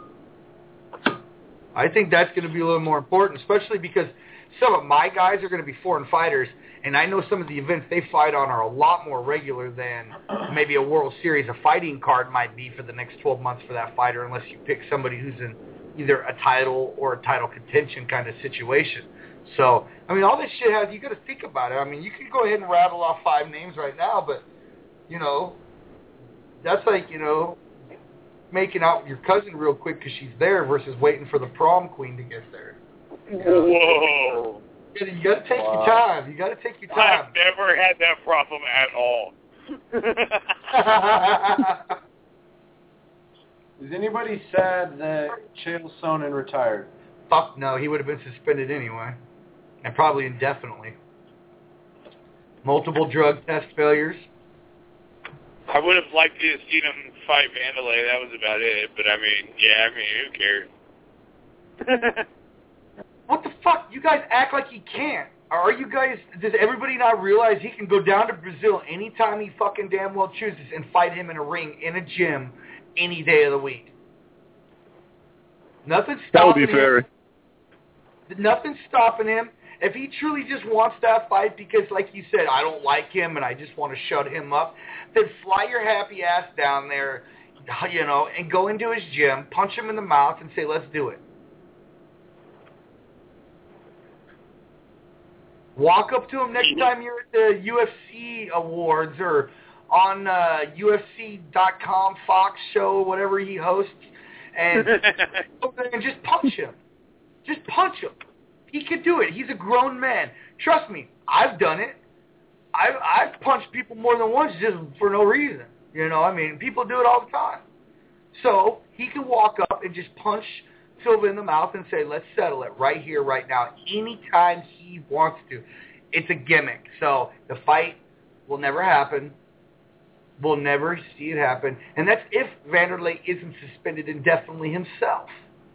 I think that's going to be a little more important, especially because some of my guys are going to be foreign fighters, and I know some of the events they fight on are a lot more regular than maybe a World Series, a fighting card might be for the next 12 months for that fighter, unless you pick somebody who's in either a title or a title contention kind of situation. So, I mean, all this shit you got to think about it. I mean, you could go ahead and rattle off 5 names right now, but, you know, that's like, you know, making out with your cousin real quick because she's there versus waiting for the prom queen to get there. You know? Whoa. You got to take your time. You got to take your time. I've never had that problem at all. Is anybody sad that Chael Sonnen retired? Fuck no. He would have been suspended anyway. And probably indefinitely. Multiple drug test failures. I would have liked to have seen him fight Vandalay. That was about it. But, I mean, who cares? What the fuck? You guys act like he can't. Are you guys, does everybody not realize he can go down to Brazil anytime he fucking damn well chooses and fight him in a ring, in a gym, any day of the week? Nothing's stopping him. That would be fair. Nothing's stopping him. If he truly just wants that fight because, like you said, I don't like him and I just want to shut him up, then fly your happy ass down there, you know, and go into his gym, punch him in the mouth and say, let's do it. Walk up to him next time you're at the UFC awards or on UFC.com, Fox show, whatever he hosts, and go there and just punch him. Just punch him. He could do it. He's a grown man. Trust me, I've done it. I've punched people more than once just for no reason. You know, I mean, people do it all the time. So he can walk up and just punch Silva in the mouth and say, let's settle it right here, right now, anytime he wants to. It's a gimmick. So the fight will never happen. We'll never see it happen. And that's if Vanderlei isn't suspended indefinitely himself.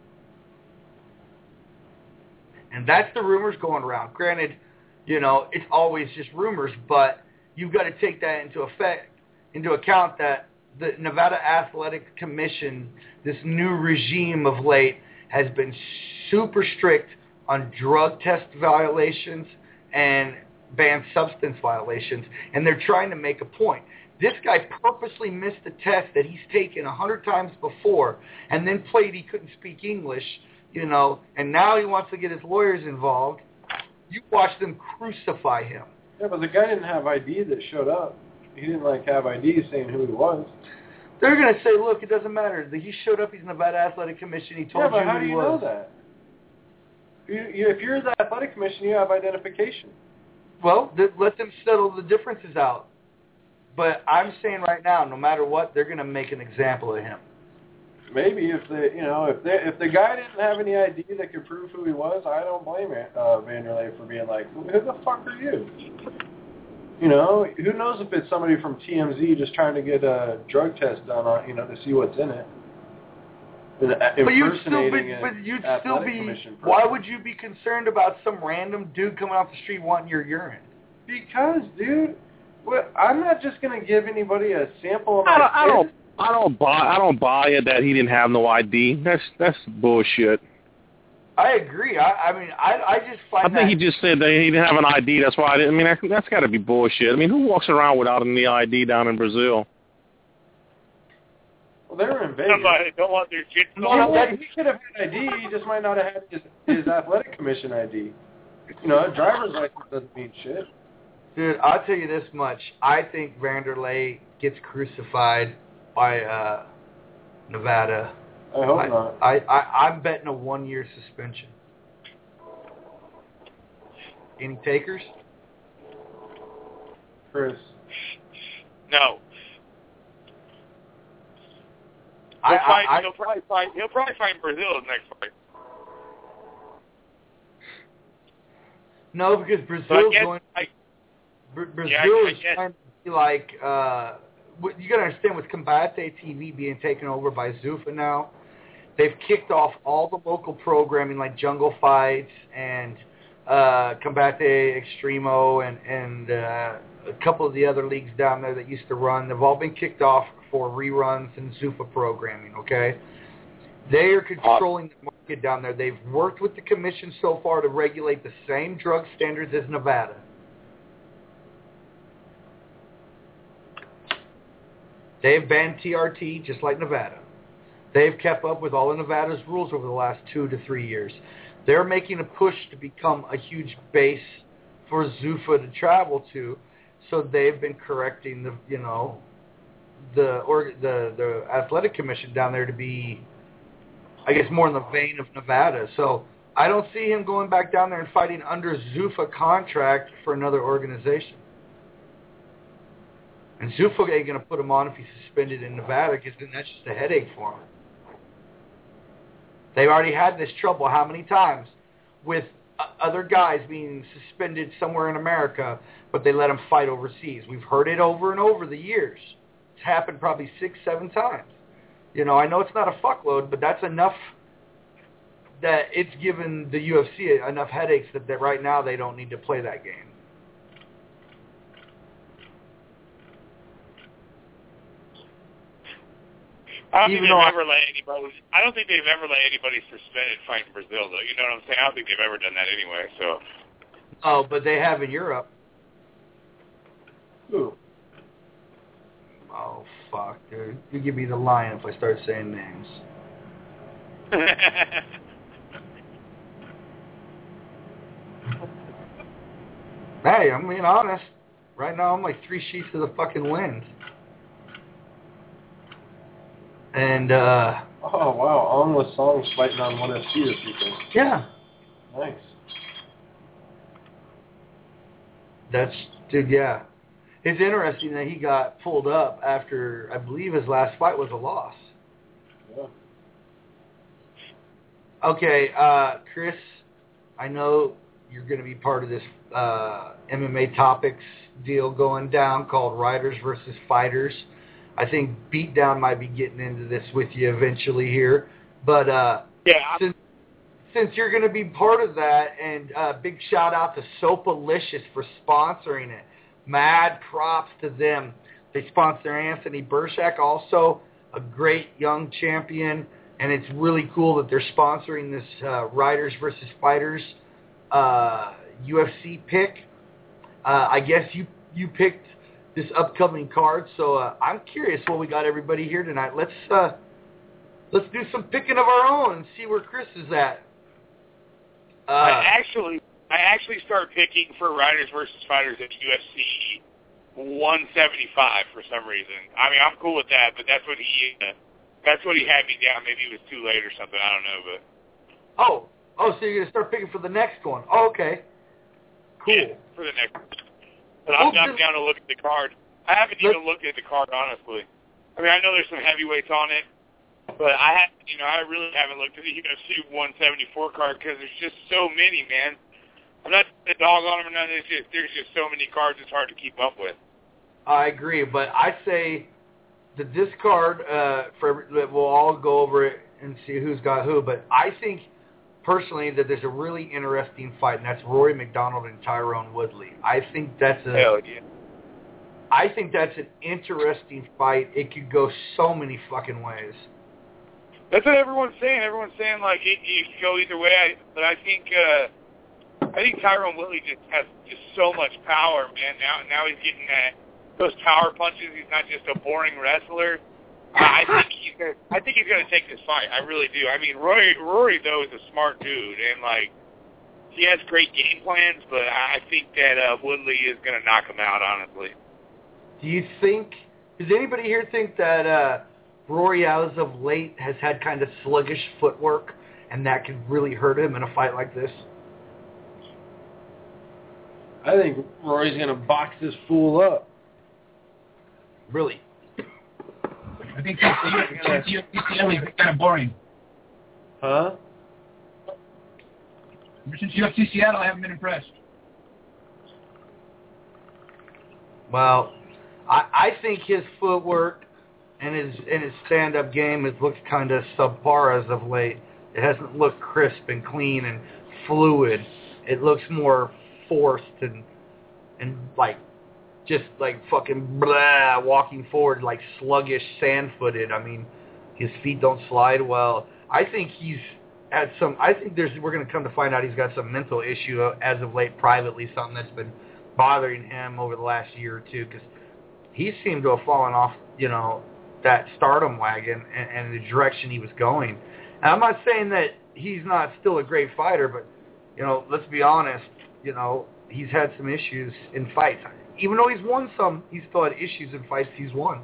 And that's the rumors going around. Granted, you know, it's always just rumors, but you've got to take that into account that the Nevada Athletic Commission, this new regime of late, has been super strict on drug test violations and banned substance violations, and they're trying to make a point. This guy purposely missed a test that he's taken 100 times before and then played he couldn't speak English, you know, and now he wants to get his lawyers involved. You watch them crucify him. Yeah, but the guy didn't have ID that showed up. He didn't, have ID saying who he was. They're going to say, look, it doesn't matter. He showed up. He's Nevada Athletic Commission. He told you who he was. Yeah, but how do you know that? If you're the Athletic Commission, you have identification. Well, let them settle the differences out. But I'm saying right now, no matter what, they're going to make an example of him. Maybe if the guy didn't have any ID that could prove who he was, I don't blame Vanderlei for being like, who the fuck are you? You know, who knows if it's somebody from TMZ just trying to get a drug test done on, you know, to see what's in it. But you'd still be. Why would you be concerned about some random dude coming off the street wanting your urine? Because, dude, I'm not just going to give anybody a sample of my I don't buy it that he didn't have no ID. That's bullshit. I agree. I just find I think he just said that he didn't have an ID. That's why that's got to be bullshit. I mean, who walks around without any ID down in Brazil? Well, they were in Vegas. Somebody don't want their shit. He could have had ID. He just might not have had his athletic commission ID. You know, a driver's license doesn't mean shit. Dude, I'll tell you this much. I think Vanderlei gets crucified by Nevada. I hope not. I'm betting a 1-year suspension. Any takers? Chris? No. He'll probably fight in Brazil the next fight. No, because Brazil's going. Brazil is trying to be like. You got to understand, with Combate TV being taken over by Zuffa now, they've kicked off all the local programming like Jungle Fights and Combate Extremo and a couple of the other leagues down there that used to run. They've all been kicked off for reruns and Zuffa programming, okay? They are controlling the market down there. They've worked with the commission so far to regulate the same drug standards as Nevada. They've banned TRT just like Nevada. They've kept up with all of Nevada's rules over the last 2 to 3 years. They're making a push to become a huge base for Zuffa to travel to, so they've been correcting the athletic commission down there to be, I guess, more in the vein of Nevada. So I don't see him going back down there and fighting under Zuffa contract for another organization. And Zuffa ain't going to put him on if he's suspended in Nevada, because then that's just a headache for him. They've already had this trouble how many times with other guys being suspended somewhere in America, but they let them fight overseas. We've heard it over and over the years. It's happened probably 6, 7 times. You know, I know it's not a fuckload, but that's enough that it's given the UFC enough headaches that right now they don't need to play that game. I don't think they've ever let anybody suspended fight in Brazil, though. You know what I'm saying? I don't think they've ever done that anyway. So. Oh, but they have in Europe. Who? Oh, fuck, dude. You give me the line if I start saying names. Hey, I'm being honest. Right now, I'm like 3 sheets to the fucking wind. And, oh, wow. On with songs fighting on 1FC this weekend. Yeah. Nice. That's, dude, yeah. It's interesting that he got pulled up after, I believe his last fight was a loss. Yeah. Okay, Chris, I know you're going to be part of this MMA Topics deal going down called Riders versus Fighters. I think Beatdown might be getting into this with you eventually here. But since you're going to be part of that, and big shout out to Sopalicious for sponsoring it. Mad props to them. They sponsor Anthony Burshak, also a great young champion, and it's really cool that they're sponsoring this Riders versus Fighters UFC pick. I guess you picked this upcoming card, so I'm curious what we got everybody here tonight. Let's do some picking of our own and see where Chris is at. I actually started picking for Riders versus Fighters at UFC 175 for some reason. I mean, I'm cool with that, but that's what he had me down. Maybe it was too late or something. I don't know, but. Oh, so you're gonna start picking for the next one? Oh, okay. Cool. Yeah, for the next one. But I'm down to look at the card. I haven't even looked at the card, honestly. I mean, I know there's some heavyweights on it, but I really haven't looked at the UFC 174 card because there's just so many, man. I'm not a dog on them or nothing. There's just so many cards it's hard to keep up with. I agree, but I say that this card, we'll all go over it and see who's got who, but I think personally that there's a really interesting fight, and that's Rory McDonald and Tyrone Woodley. I think that's Hell yeah. I think that's an interesting fight. It could go so many fucking ways. That's what everyone's saying. Everyone's saying like it could go either way. But I think Tyrone Woodley just has just so much power, man. Now he's getting those power punches. He's not just a boring wrestler. I think he's gonna take this fight. I really do. I mean, Rory though is a smart dude, and like he has great game plans. But I think that Woodley is gonna knock him out. Honestly. Do you think? Does anybody here think that Rory, as of late, has had kind of sluggish footwork, and that could really hurt him in a fight like this? I think Rory's gonna box this fool up. Really? I think UCL is kind of boring. Huh? Ever since UFC Seattle, I haven't been impressed. Well, I think his footwork and his stand-up game has looked kind of subpar as of late. It hasn't looked crisp and clean and fluid. It looks more forced and like just like fucking blah, walking forward like sluggish, sand-footed. I mean, his feet don't slide well. I think he's had some. I think we're going to come to find out he's got some mental issue as of late, privately, something that's been bothering him over the last year or two, because he seemed to have fallen off, that stardom wagon and the direction he was going. And I'm not saying that he's not still a great fighter, but let's be honest. He's had some issues in fights. Even though he's won some, he's still had issues in fights he's won.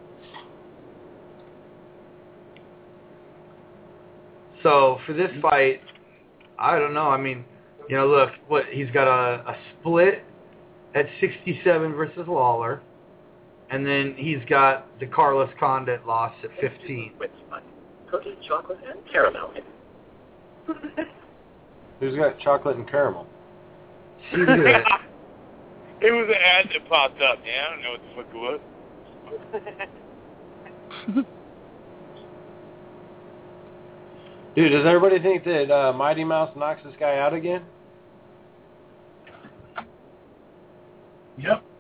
So for this fight, I don't know. I mean, look, he's got a split at 67 versus Lawler, and then he's got the Carlos Condit loss at 15. With cookie, chocolate, and caramel. Who's got chocolate and caramel? It was an ad that popped up, man. I don't know what the fuck it was. Dude, does everybody think that Mighty Mouse knocks this guy out again? Yep.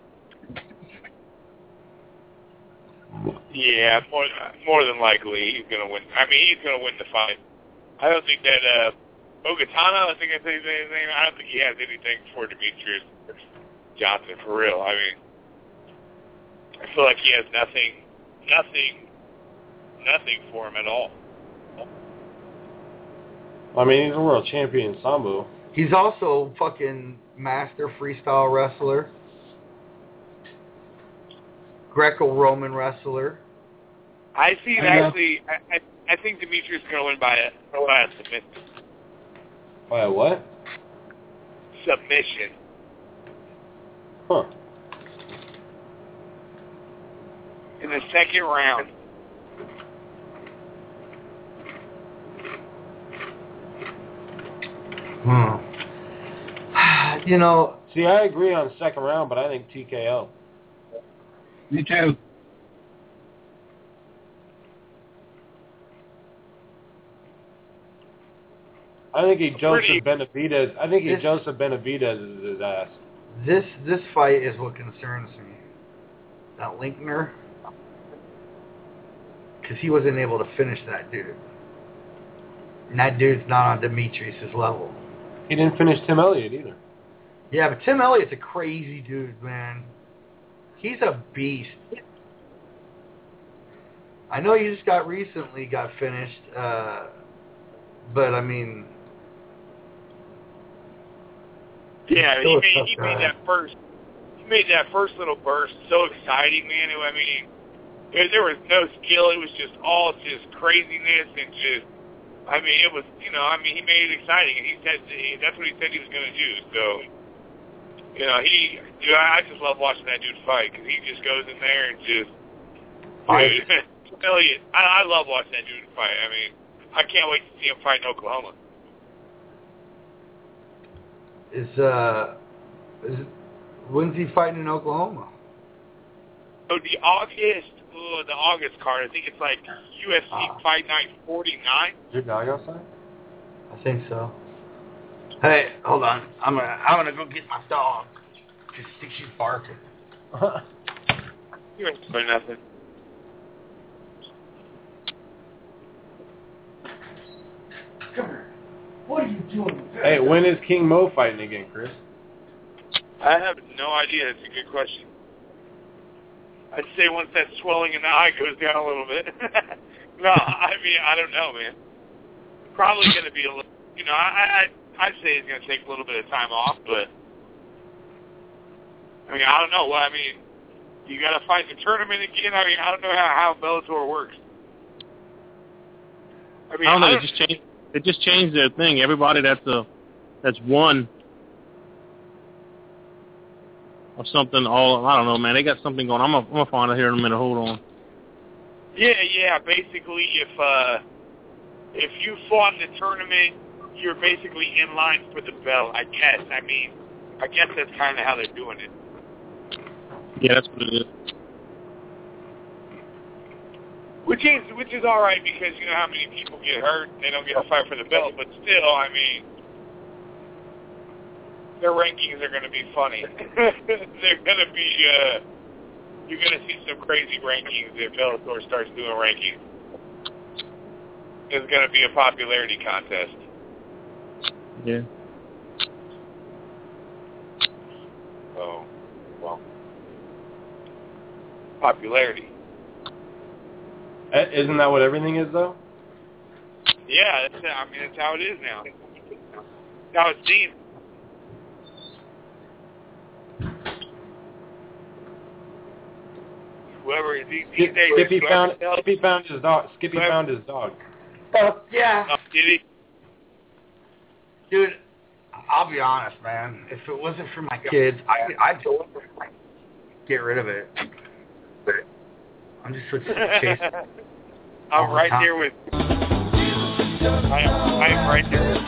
Yeah, more than likely he's gonna win. I mean, he's gonna win the fight. I don't think that Ogatana, I think I say his name. I don't think he has anything for Demetrius Johnson for real. I mean, I feel like he has nothing for him at all. I mean, he's a world champion Sambo. He's also fucking master freestyle wrestler, Greco-Roman wrestler. I see it actually. I think Demetrius is going to win by a submission. By a what? Submission. Huh. In the second round. You know, see, I agree on second round, but I think TKO. Me too. I think he Joseph Benavidez. I think he Joseph Benavidez is his ass. This fight is what concerns me. That Linkner, because he wasn't able to finish that dude, and that dude's not on Demetrius' level. He didn't finish Tim Elliott either. Yeah, but Tim Elliott's a crazy dude, man. He's a beast. I know he just got finished, but I mean, yeah, he made that first little burst so exciting, man. I mean, there was no skill. It was just all just craziness and just. I mean, it was, he made it exciting, and he said that's what he said he was going to do. So, I just love watching that dude fight because he just goes in there and just fight. Elliott, I love watching that dude fight. I mean, I can't wait to see him fight in Oklahoma. When's he fighting in Oklahoma? So the August card, I think it's like UFC Fight Night 49. Is your dog outside? I think so. Hey, hold on. I'm gonna go get my dog. Just think she's barking. You ain't doing nothing. Come here. What are you doing? Hey, when is King Mo fighting again, Chris? I have no idea. That's a good question. I'd say once that swelling in the eye goes down a little bit. No, I mean, I don't know, man. Probably going to be a little, I'd say he's going to take a little bit of time off, but, I mean, I don't know. Well, I mean, you got to fight the tournament again? I mean, I don't know how Bellator works. I mean, I don't know. They just changed their thing. Everybody that's won or something. I don't know, man. They got something going. I'm gonna find out here in a minute. Hold on. Yeah. Basically, if you fought in the tournament, you're basically in line for the belt. I guess. I mean, I guess that's kind of how they're doing it. Yeah, that's what it is. Which is all right because you know how many people get hurt. They don't get to fight for the belt, but still, I mean, their rankings are going to be funny. They're going to be. You're going to see some crazy rankings if Bellator starts doing rankings. It's going to be a popularity contest. Yeah. Oh, well, popularity. Isn't that what everything is, though? Yeah, that's how it is now. That's how it's seen. Whoever these days, Skippy found his dog. Skippy found his dog. Oh, yeah. Oh, did he? Dude, I'll be honest, man. If it wasn't for my kids, I'd get rid of it. But I'm just chasing. I'm right there with. I am right there with.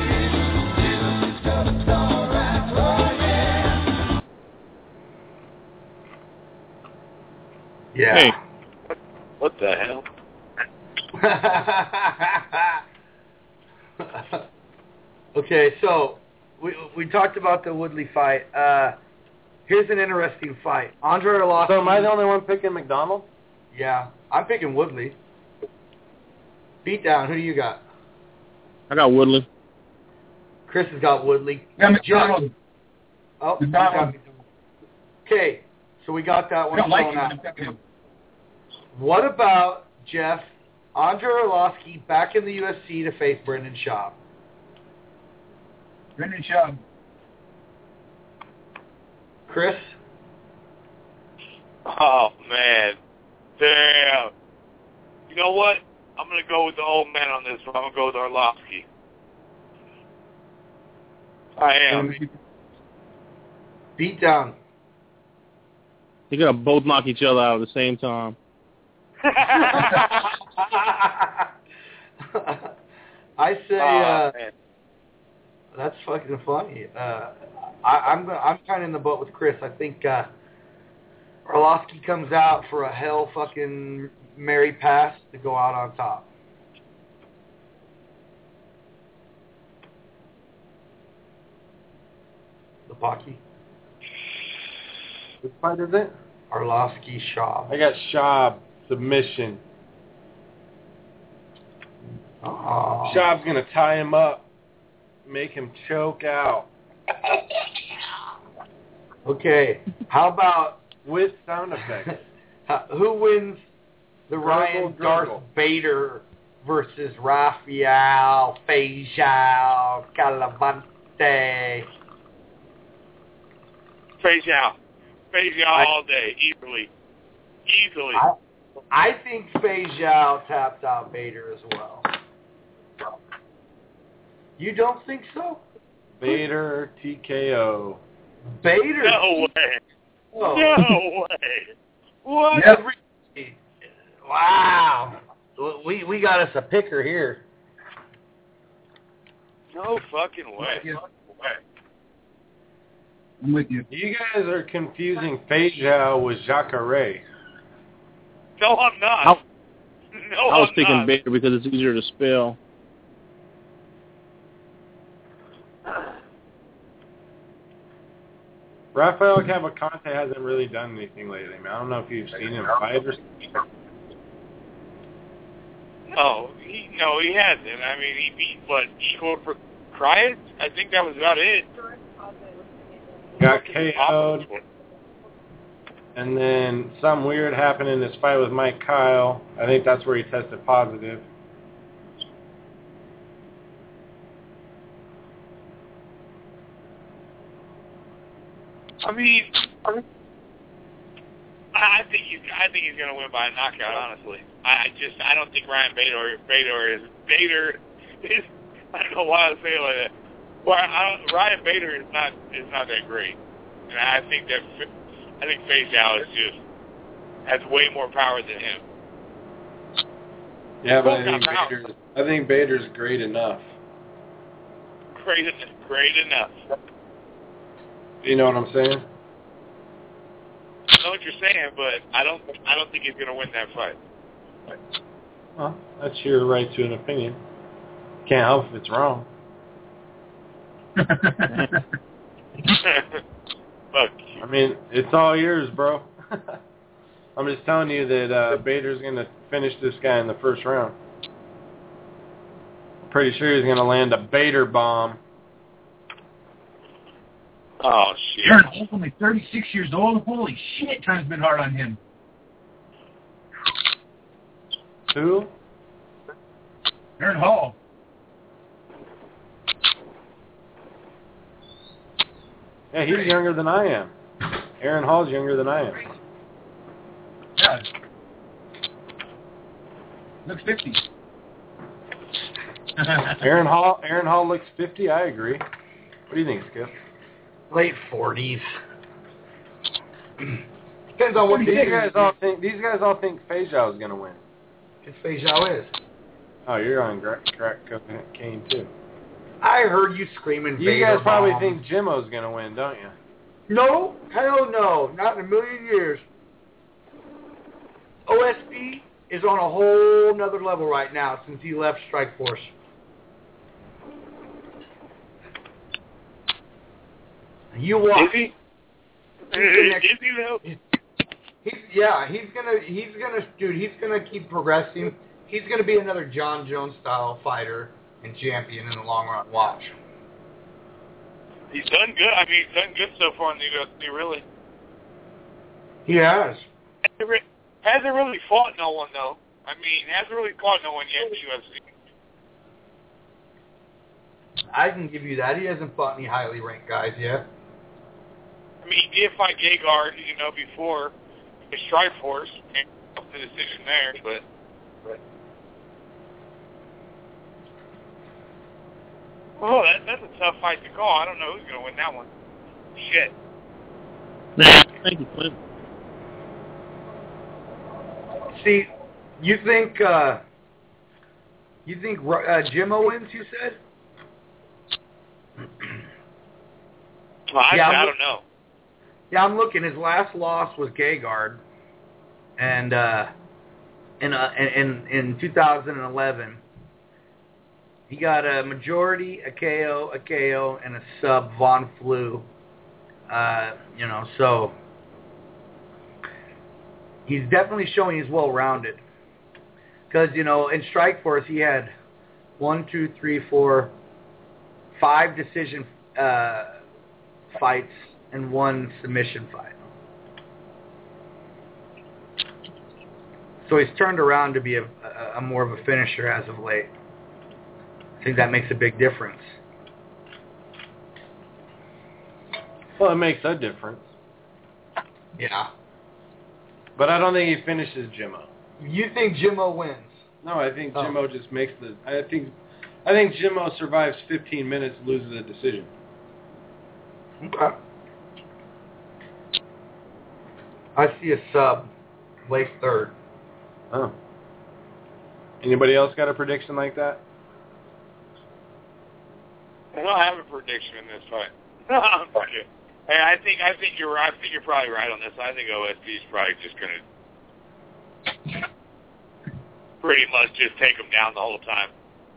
Yeah. Hey. What the hell? Okay, so we talked about the Woodley fight. Here's an interesting fight. Andre Arlovski. So am I the only one picking McDonald? Yeah, I'm picking Woodley. Beatdown, who do you got? I got Woodley. Chris has got Woodley. Yeah, McDonald. Oh, McDonald. Okay, so we got that one. I don't like thrown out. him. What about, Jeff, Andre Arlovski back in the UFC to face Brendan Schaub? Brendan Schaub. Chris? Oh man, damn. You know what? I'm going to go with the old man on this one. I'm going to go with Arlovsky. I am. Beat down. They're going to both knock each other out at the same time. I say that's fucking funny. I'm kind of in the boat with Chris. I think Arlovsky comes out for a hell fucking Mary pass to go out on top. Lopaki. Which fight is it? Arlovsky Schaub. I got Schaub submission. Oh. Schaub's gonna tie him up, make him choke out. Okay, how about with sound effects? Who wins the Ryan Darth Bader versus Rafael Fejao Calavante? Fejao all day, easily. I think Fejao tapped out Bader as well. You don't think so? Bader TKO. Bader? No way. Oh. No way. What? Wow. We got us a picker here. No fucking way. I'm with you. You guys are confusing Fejao with Jacare. No, I'm not. I was thinking Bader because it's easier to spell. Rafael Cavalcante hasn't really done anything lately, man. I don't know if you've seen him fight or something. No, he hasn't. I mean, he beat, Igor Krajec? I think that was about it. Got KO'd. And then something weird happened in this fight with Mike Kyle. I think that's where he tested positive. I mean, I think he's going to win by a knockout. Honestly, I don't think Ryan Bader is. I don't know why I say it like that. Well, Ryan Bader is not that great, and I think Fejao is just has way more power than him. Yeah, but I think Bader's great enough. Great enough. You know what I'm saying? I know what you're saying, but I don't think he's going to win that fight. Well, that's your right to an opinion. Can't help if it's wrong. Look. I mean, it's all yours, bro. I'm just telling you that Bader's going to finish this guy in the first round. I'm pretty sure he's going to land a Bader bomb. Oh, shit. Aaron Hall's only 36 years old. Holy shit, time's been hard on him. Who? Aaron Hall. Yeah, he's younger than I am. Aaron Hall's younger than I am. Yeah. Looks 50. Aaron Hall looks 50. I agree. What do you think, Skip? Late 40s. Depends on what these guys all think Fejao is going to win. Because Fejao is. Oh, you're on crack cocaine too. I heard you screaming. You guys probably think Jimmo's going to win, don't you? No, hell no, not in a million years. OSP is on a whole nother level right now since he left Strikeforce. You watch. Is he? Is he though? He's gonna keep progressing. He's gonna be another John Jones style fighter and champion in the long run. Watch. He's done good. I mean, he's done good so far in the UFC, really. He has. Hasn't really fought no one though. I mean, hasn't really fought no one yet in the UFC. I can give you that. He hasn't fought any highly ranked guys yet. I mean, he did fight Gegard, before the Strikeforce and the decision there, but Oh, that's a tough fight to call. I don't know who's going to win that one. Shit. Thank you, Clint. See, you think Jimmo wins? You said. Well, I don't know. Yeah, I'm looking. His last loss was Gegard, and in 2011, he got a majority, a KO, and a sub Von Flue. So he's definitely showing he's well-rounded. Because, in Strikeforce, he had 5 decision fights and 1 submission fight. So he's turned around to be a more of a finisher as of late. I think that makes a big difference. Well, it makes a difference. Yeah. But I don't think he finishes Jimmo. You think Jimmo wins? No, I think Jimmo just makes the... I think Jimmo survives 15 minutes, loses a decision. Okay. I see a sub, late 3rd. Oh. Anybody else got a prediction like that? I don't have a prediction in this fight. Okay. Hey, I think you're right. I think you're probably right on this. I think OSP is probably just gonna pretty much just take him down the whole time.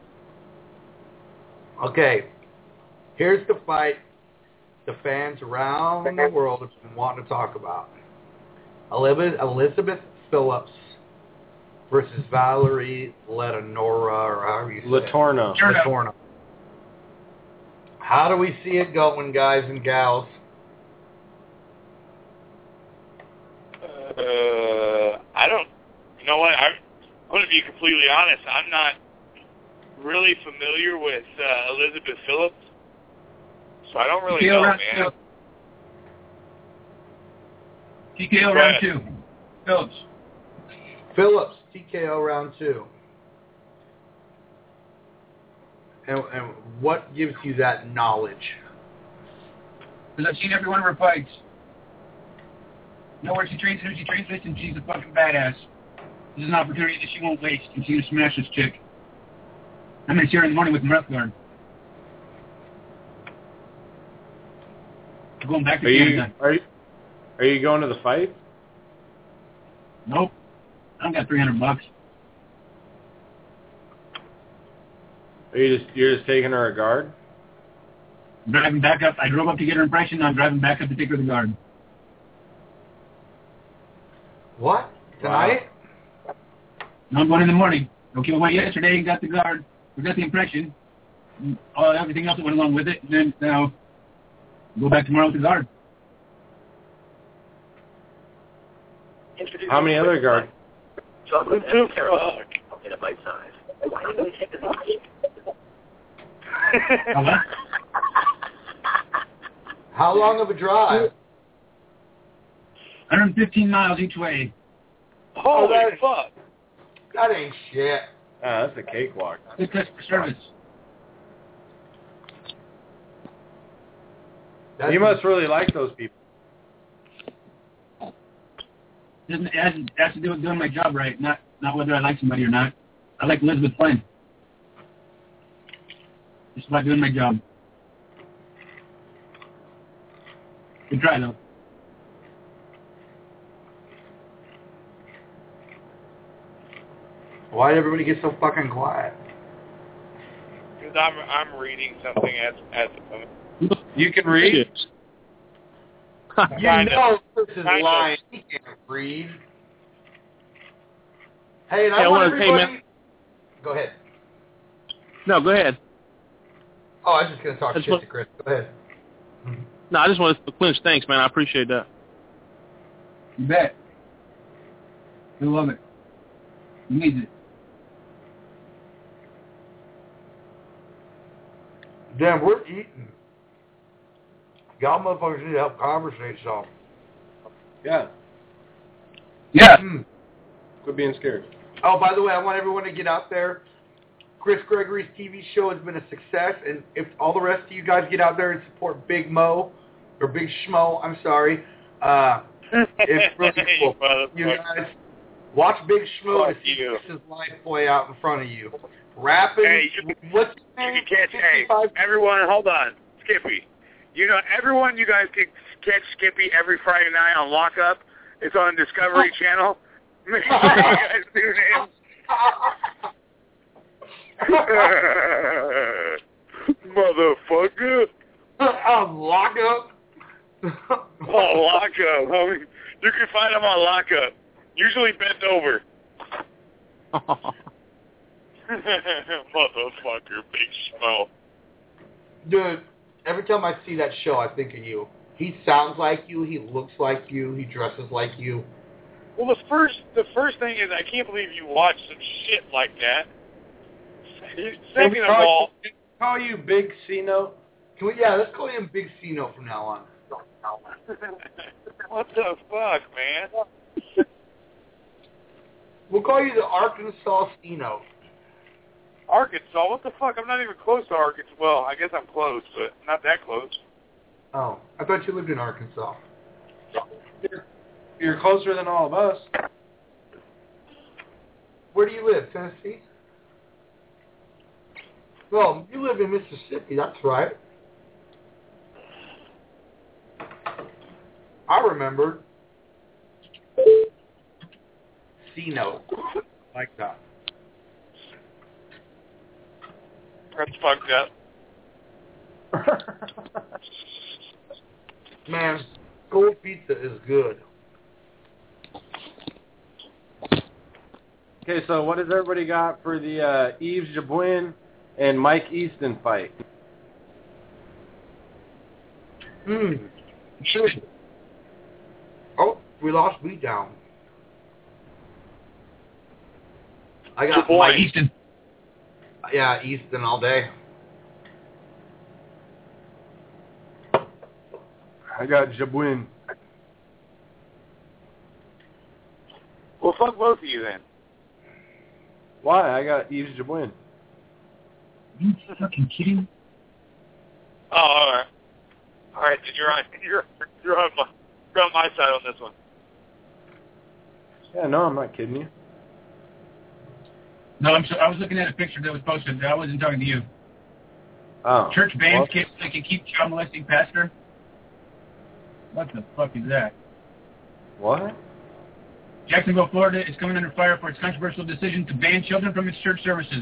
Okay. Here's the fight the fans around the world have been wanting to talk about. Elizabeth Phillips versus Valerie Letonora, or however you say it. Letorno. How do we see it going, guys and gals? I don't. You know what? I'm going to be completely honest. I'm not really familiar with Elizabeth Phillips, so I don't really know, man. TKO round 2. Phillips, TKO round 2. And what gives you that knowledge? Because I've seen every one of her fights. Know where she trains, who she trains with, and she's a fucking badass. This is an opportunity that she won't waste, and she's gonna smash this chick. I'm gonna see her in the morning with the breath guard. I'm going back to Canada. Are you going to the fight? Nope. I've got $300. You're just taking her a guard? I'm driving back up. I drove up to get her impression. Now I'm driving back up to take her the guard. What? Tonight? Wow. No, I'm going in the morning. Okay, well, yesterday got the guard. We got the impression. Everything else that went along with it. And then now go back tomorrow with the guard. How many other guards? Chocolate and caramel in a bite size. Why didn't we take this much? How long of a drive? 115 miles each way. Holy fuck. That ain't shit. That's a cakewalk. Good customer service. You must really like those people. It has to do with doing my job right, not whether I like somebody or not. I like Elizabeth Flynn. Just about doing my job. Good try, though. Why did everybody get so fucking quiet? Because I'm reading something at the moment. You can read? You know this is lying. He can't read. Hey, and I want everybody... man. Go ahead. No, go ahead. Oh, I was just going to talk shit to Chris. Go ahead. No, I just wanted to clinch. Thanks, man. I appreciate that. You bet. I love it. He needs it. Damn, we're eating. Y'all motherfuckers need to help conversate some. Yeah. Yeah. Quit being scared. Oh, by the way, I want everyone to get out there. Chris Gregory's TV show has been a success, and if all the rest of you guys get out there and support Big Mo, or Big Schmo, I'm sorry, it's really cool. You guys watch Big Schmo to see his life play out in front of you. Rapping, what's his name? You can catch, everyone, hold on, Skippy. You know, everyone, you guys can catch Skippy every Friday night on Lockup. It's on Discovery Channel. Make sure you guys tune in. Motherfucker. Lockup? Lockup, homie. You can find him on Lockup. Usually bent over. Motherfucker, Big Schmo. Dude, every time I see that show, I think of you. He sounds like you. He looks like you. He dresses like you. Well, the first thing is I can't believe you watch some shit like that. Second of all, can we call you Big C-Note? Let's call him Big C-Note from now on. What the fuck, man? We'll call you the Arkansas C-Note. Arkansas? What the fuck? I'm not even close to Arkansas. Well, I guess I'm close, but not that close. Oh, I thought you lived in Arkansas. You're closer than all of us. Where do you live? Tennessee? Well, you live in Mississippi, that's right. I remember. C-Note. Like that. That's fucked up. Man, Gold Pizza is good. Okay, so what has everybody got for the Yves Jabouin and Mike Easton fight? Oh, we lost Beatdown. I got Mike Easton. Yeah, Easton all day. I got Jabouin. Well, fuck both of you then. Why? I got Yves Jabouin. Are you fucking kidding? Oh, all right. All right, then you're on my side on this one. Yeah, no, I'm not kidding you. No, I was looking at a picture that was posted. I wasn't talking to you. Oh. Church bands can keep child molesting pastor. What the fuck is that? What? Jacksonville, Florida is coming under fire for its controversial decision to ban children from its church services.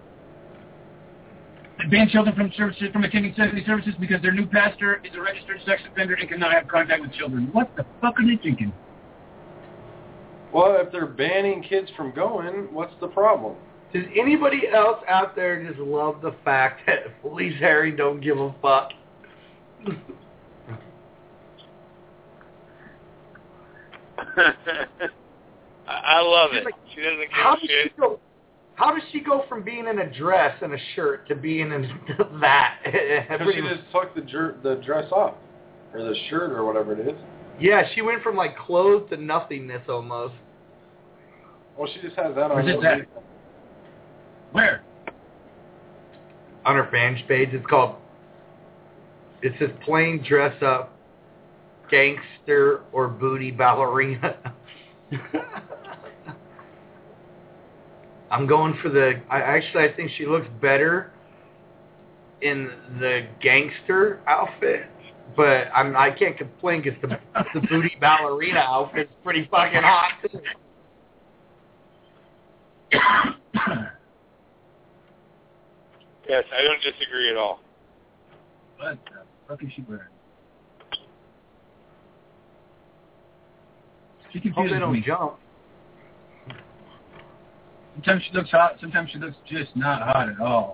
It banned children from attending Sunday services because their new pastor is a registered sex offender and cannot have contact with children. What the fuck are they thinking? Well, if they're banning kids from going, what's the problem? Does anybody else out there just love the fact that Felice Herring don't give a fuck? I love it. She doesn't give a shit. How does she go from being in a dress and a shirt to being in that? Because she just took the dress off, or the shirt, or whatever it is. Yeah, she went from like clothes to nothingness almost. Well, she just has that on. Where's that? Where? On her fan page, it says plain dress up, gangster or booty ballerina. I'm going for I think she looks better in the gangster outfit, but I can't complain because the booty ballerina outfit's pretty fucking hot too. Yes, I don't disagree at all. What the fuck is she wearing? She Hope confuses they don't me. jump. Sometimes she looks hot. Sometimes she looks just not hot at all.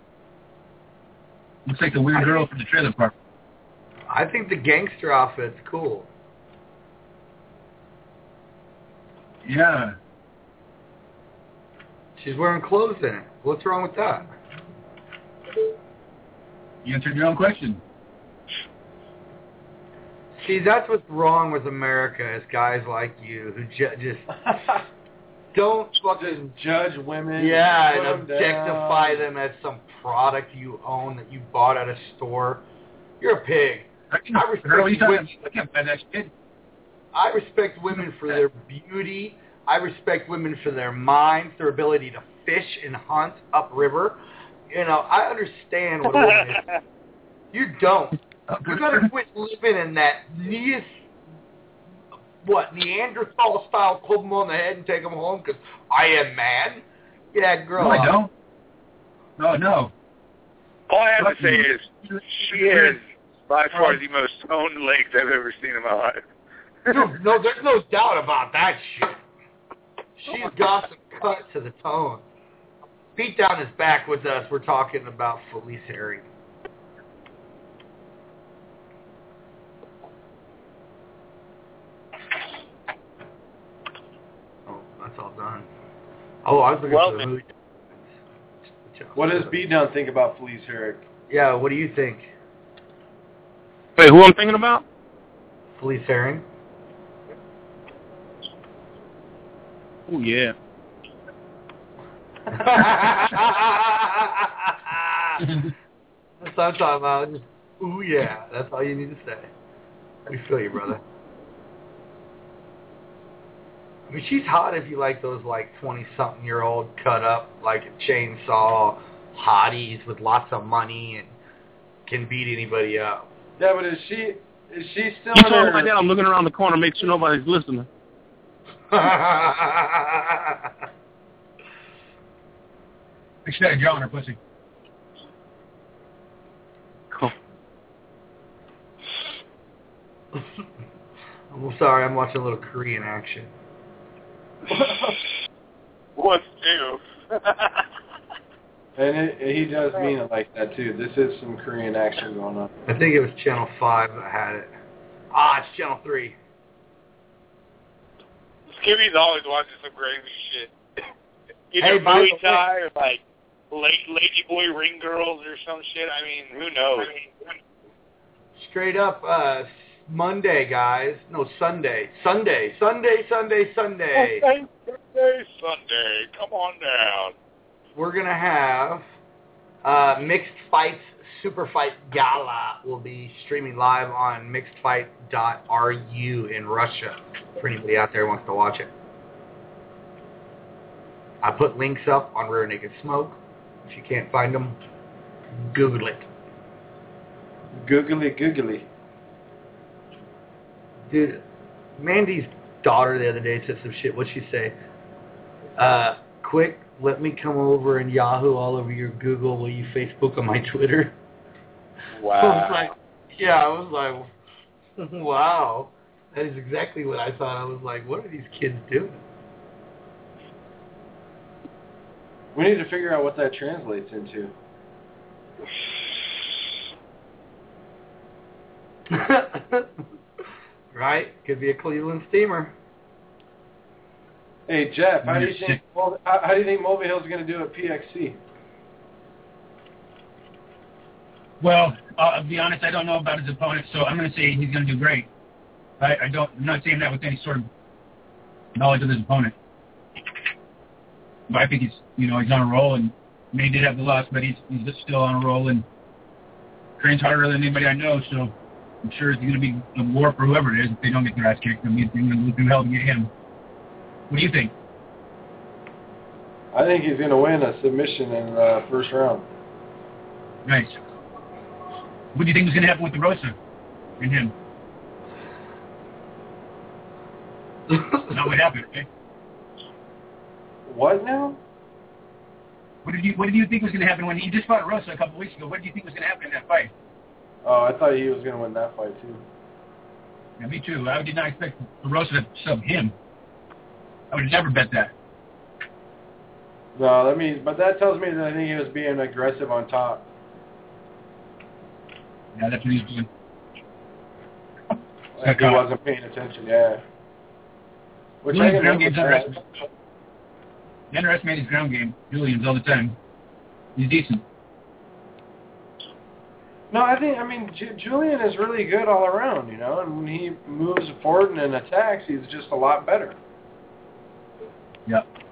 Looks like the weird girl from the trailer park. I think the gangster outfit's cool. Yeah. She's wearing clothes in it. What's wrong with that? You answered your own question. See, that's what's wrong with America is guys like you who just... Don't fucking judge women. Yeah, put and objectify them as some product you own that you bought at a store. You're a pig. I respect women for their beauty. I respect women for their minds, their ability to fish and hunt upriver. You know, I understand what a woman is. You don't. You gotta quit living in that Neanderthal style, club them on the head and take them home because I am man. Yeah, grow up. No, I don't. No. All I have to say is she has by far the most toned legs I've ever seen in my life. No, there's no doubt about that shit. She's got some cut to the tone. Beat down his back with us. We're talking about Felice Herring. Oh, that's all done. Oh, I was looking for the movie. What does Beatdown think about Felice Herring? Yeah, what do you think? Wait, who I'm thinking about? Felice Herring. Oh, yeah. That's what I'm talking about. Just, ooh, yeah. That's all you need to say. We feel you, brother. I mean, she's hot if you like those, like, 20-something-year-old cut up, like a chainsaw hotties with lots of money and can beat anybody up. Yeah, but is she still You in talking her... like that, I'm looking around the corner, make sure nobody's listening. She got a jaw on her pussy. Cool. I'm sorry, I'm watching a little Korean action. What's new? And he does mean it like that, too. This is some Korean action going on. I think it was Channel 5 that had it. Ah, it's Channel 3. Skimmy's always watching some crazy shit. Hey, Either Muay Thai or like Lady Boy Ring Girls or some shit. I mean, who knows? Straight up, Monday, guys. No, Sunday. Sunday. Come on down. We're going to have Mixed Fights Super Fight Gala will be streaming live on mixedfight.ru in Russia for anybody out there who wants to watch it. I put links up on Rear Naked Smoke. If you can't find them, Google it. Googly. Dude, Mandy's daughter the other day said some shit. What'd she say? Quick, let me come over and Yahoo all over your Google. Will you Facebook on my Twitter? Wow. I was like, wow. That is exactly what I thought. I was like, what are these kids doing? We need to figure out what that translates into. Right? Could be a Cleveland steamer. Hey, Jeff, how do you think Mulvihill's going to do at PXC? Well, I'll be honest, I don't know about his opponent, so I'm going to say he's going to do great. I'm not saying that with any sort of knowledge of his opponent. But I think he's on a roll, and he did have the loss, but he's still on a roll and trains harder than anybody I know, so I'm sure it's going to be a war for whoever it is if they don't get their ass kicked. I mean, they're going to look through hell to get him. What do you think? I think he's going to win a submission in the first round. Nice. What do you think was going to happen with the Rosa and him? Not what happened, okay? What now? What did you think was going to happen when he just fought Rosa a couple weeks ago? What did you think was going to happen in that fight? Oh, I thought he was going to win that fight too. Yeah, me too. I did not expect Rosa to sub him. I would have never bet that. No, but that tells me that I think he was being aggressive on top. Yeah, that's what he's doing. Like he wasn't paying attention, yeah. Which I can underestimate his ground game. Julian's all the time. He's decent. No, I mean, Julian is really good all around, and when he moves forward and attacks, he's just a lot better. Yeah.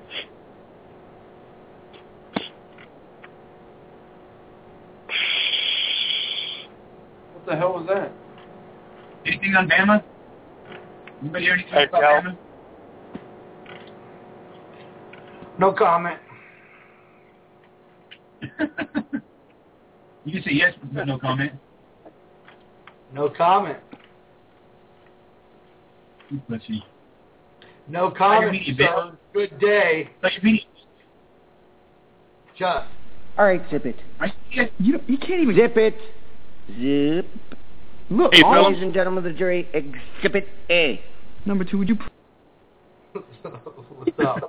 What the hell was that? Anything on Bama? Anybody hear anything about Bama? No comment. You can say yes, but no comment. No comment. Let's see. No comment, sir. Good day. Just. All right, zip it. You can't even zip it. Zip. Look, hey, ladies and gentlemen of the jury, Exhibit A. Number 2, would you... What's up?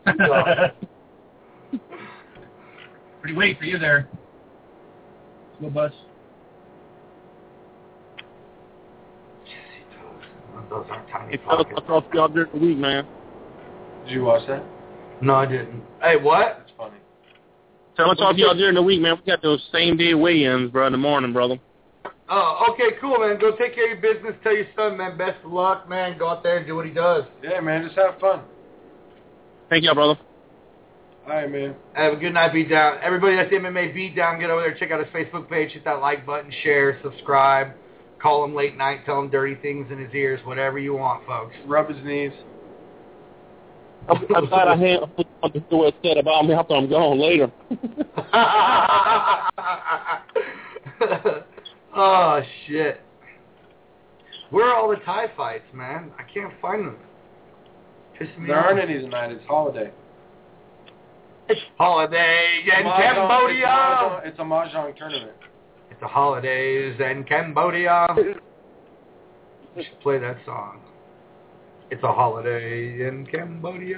Pretty wait for you there. Slow bus. Those aren't tiny Hey, fellas, I'll talk to y'all during the week, man. Did you watch that? No, I didn't. Hey, what? That's funny. So I'll talk to y'all during the week, man. We got those same day weigh-ins, bro, in the morning, brother. Oh, okay, cool, man. Go take care of your business. Tell your son, man, best of luck, man. Go out there and do what he does. Yeah, man, just have fun. Thank y'all, brother. All right, man. Have a good night, Beatdown. Everybody that's MMA Beatdown, get over there, check out his Facebook page, hit that like button, share, subscribe, call him late night, tell him dirty things in his ears, whatever you want, folks. Rub his knees. I'm glad I had to do what it said about me after I'm gone later. Oh, shit. Where are all the Thai fights, man? I can't find them. There aren't any tonight. It's holiday. It's holiday in Cambodia. It's a mahjong tournament. It's the holidays in Cambodia. We should play that song. It's a holiday in Cambodia.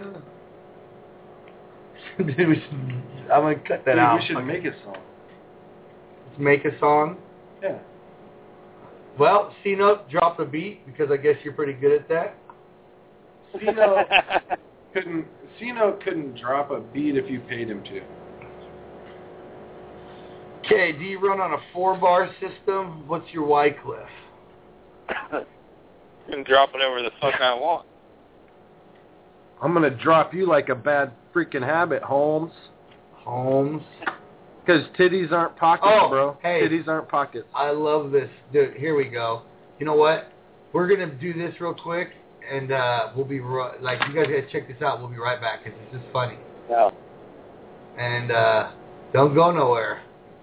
Dude, I'm going to cut that out. We should make a song. Let's make a song? Yeah. Well, C-Note, drop the beat, because I guess you're pretty good at that. C-Note couldn't drop a beat if you paid him to. Okay, do you run on a 4-bar system? What's your Wycliffe? You can drop it over the fuck I want. I'm going to drop you like a bad freaking habit, Holmes. Holmes? Because titties aren't pockets, bro. Hey, titties aren't pockets. I love this. Dude, here we go. You know what? We're going to do this real quick, and we'll be, you guys got to check this out. We'll be right back, because this is funny. Yeah. And don't go nowhere.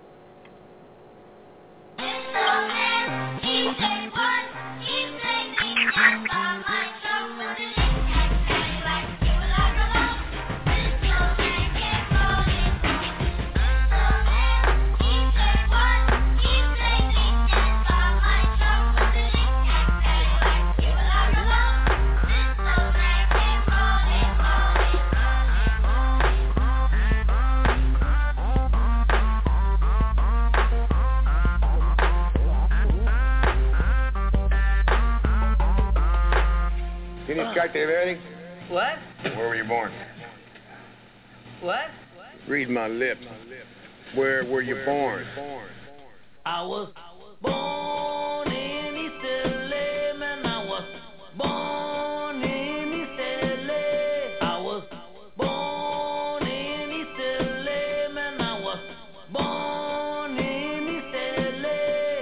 Everything? What? Where were you born? What? Read my lips. Where were you born? I was born in East LA, man. I was born in East LA. I was born in East LA, man. I was born in East LA.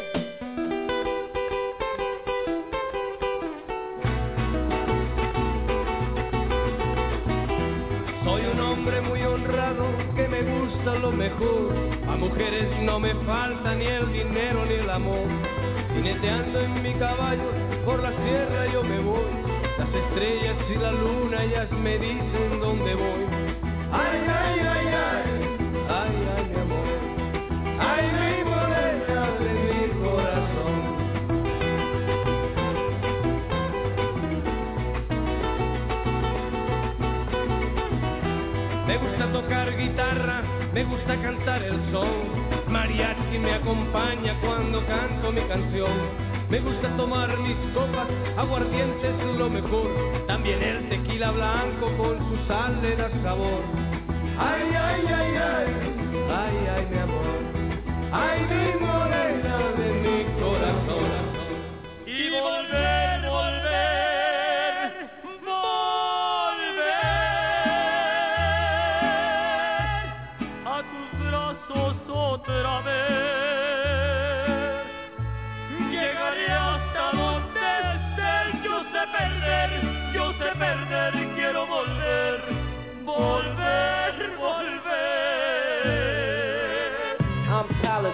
Soy un hombre muy honrado que me gusta lo mejor. A mujeres no me falta ni el dinero ni el amor. Jineteando en mi caballo por la sierra yo me voy. Las estrellas y la luna ellas me dicen dónde voy. Ay, ay, ay, ay, ay, ay, mi amor. Ay, mi morena de mi corazón. Me gusta tocar guitarra, me gusta cantar el son. Mariachi me acompaña cuando canto mi canción. Me gusta tomar mis copas, aguardiente es lo mejor. También el tequila blanco con su sal le da sabor. Ay, ay, ay, ay, ay, ay, mi amor. Ay, mi morena de mi corazón. Y volver, volver, volver a tus brazos otra vez.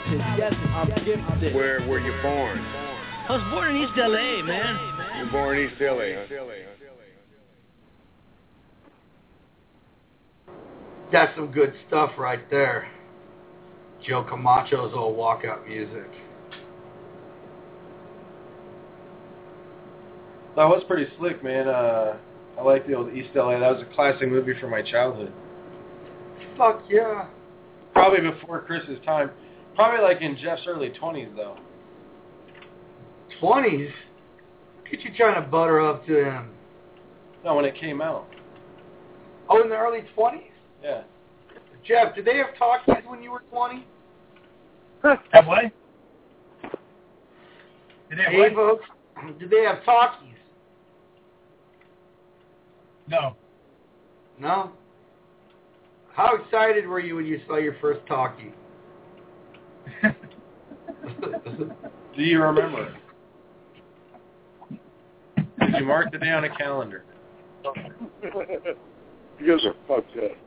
talented. Yes, I'm gifted. Where were you born? I was born in East LA, man. You were born in East LA, huh? That's some good stuff right there. Joe Camacho's old walkout music. That was pretty slick, man. I like the old East LA. That was a classic movie from my childhood. Fuck yeah. Probably before Chris's time. Probably like in Jeff's early 20s, though. 20s? Look at you trying to butter up to him. No, when it came out. Oh, in the early 20s? Yeah. Jeff, did they have talkies when you were 20? Have what? Did they have Hey, what? folks, did they have talkies? No. No? How excited were you when you saw your first talkie? Do you remember? Did you mark the day on a calendar? You guys are fucked up.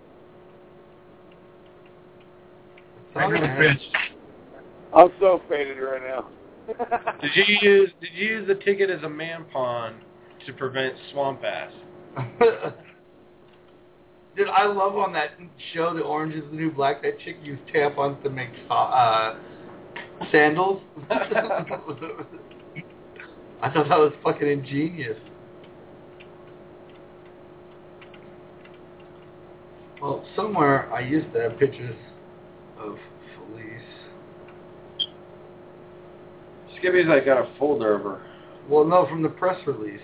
I'm so faded right now. Did you use the ticket as a man pawn to prevent swamp ass? Dude, I love on that show, The Orange is the New Black, that chick used tampons to make sandals. I thought that was fucking ingenious. Well, somewhere I used to have pictures of Felice. Skippy's like got a folder of her. Well, no, from the press release.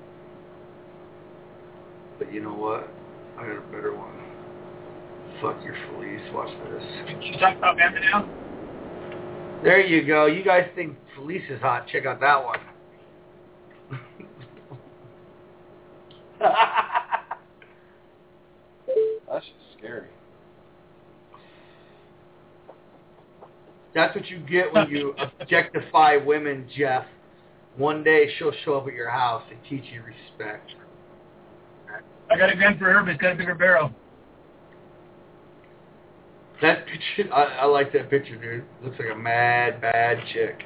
But you know what? I got a better one. Fuck your Felice. Watch this. You talking about Bama now? There you go. You guys think Felice is hot? Check out that one. That's just scary. That's what you get when you objectify women, Jeff. One day she'll show up at your house and teach you respect. I got a gun for her, but it's got a bigger barrel. That picture, I like that picture, dude. Looks like a mad, bad chick.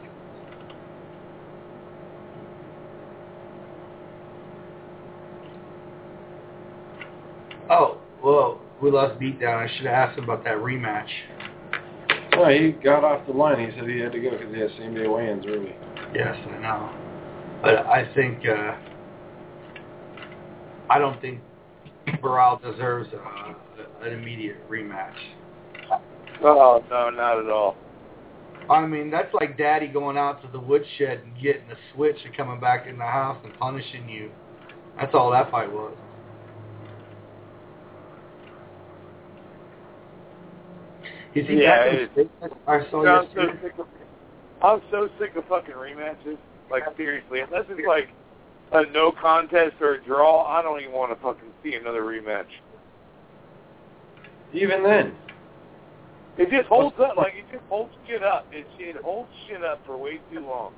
Oh, whoa. We lost Beatdown. I should have asked him about that rematch. No, he got off the line. He said he had to go because he had same-day weigh-ins early. Yes, I know. But I think, I don't think Barral deserves an immediate rematch. Oh, no, not at all. I mean, that's like Daddy going out to the woodshed and getting the switch and coming back in the house and punishing you. That's all that fight was. Is he back in statement? I saw yesterday. I'm so sick of fucking rematches. Like, seriously. Unless it's like a no contest or a draw, I don't even want to fucking see another rematch. Even then. It just holds up. Like, it just holds shit up. It holds shit up for way too long.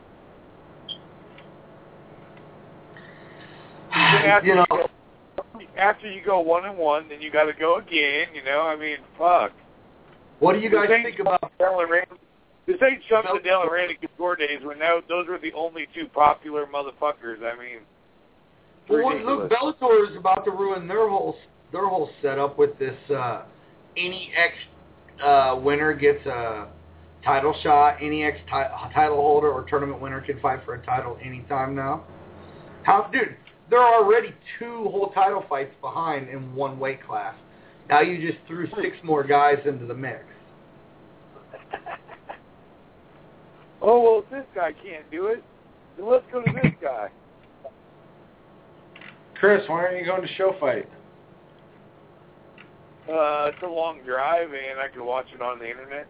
After you go 1-1, then you got to go again. You know, I mean, fuck. What do you guys think about This ain't Chumps and Dale and Randy Couture days when those were the only two popular motherfuckers. I mean, well, look, Bellator is about to ruin their whole setup with this. Any winner gets a title shot. Any title holder or tournament winner can fight for a title anytime now. Dude, there are already 2 whole title fights behind in one weight class. Now you just threw 6 more guys into the mix. Oh, well, if this guy can't do it, then let's go to this guy. Chris, why aren't you going to show fight? It's a long drive, and I can watch it on the internet.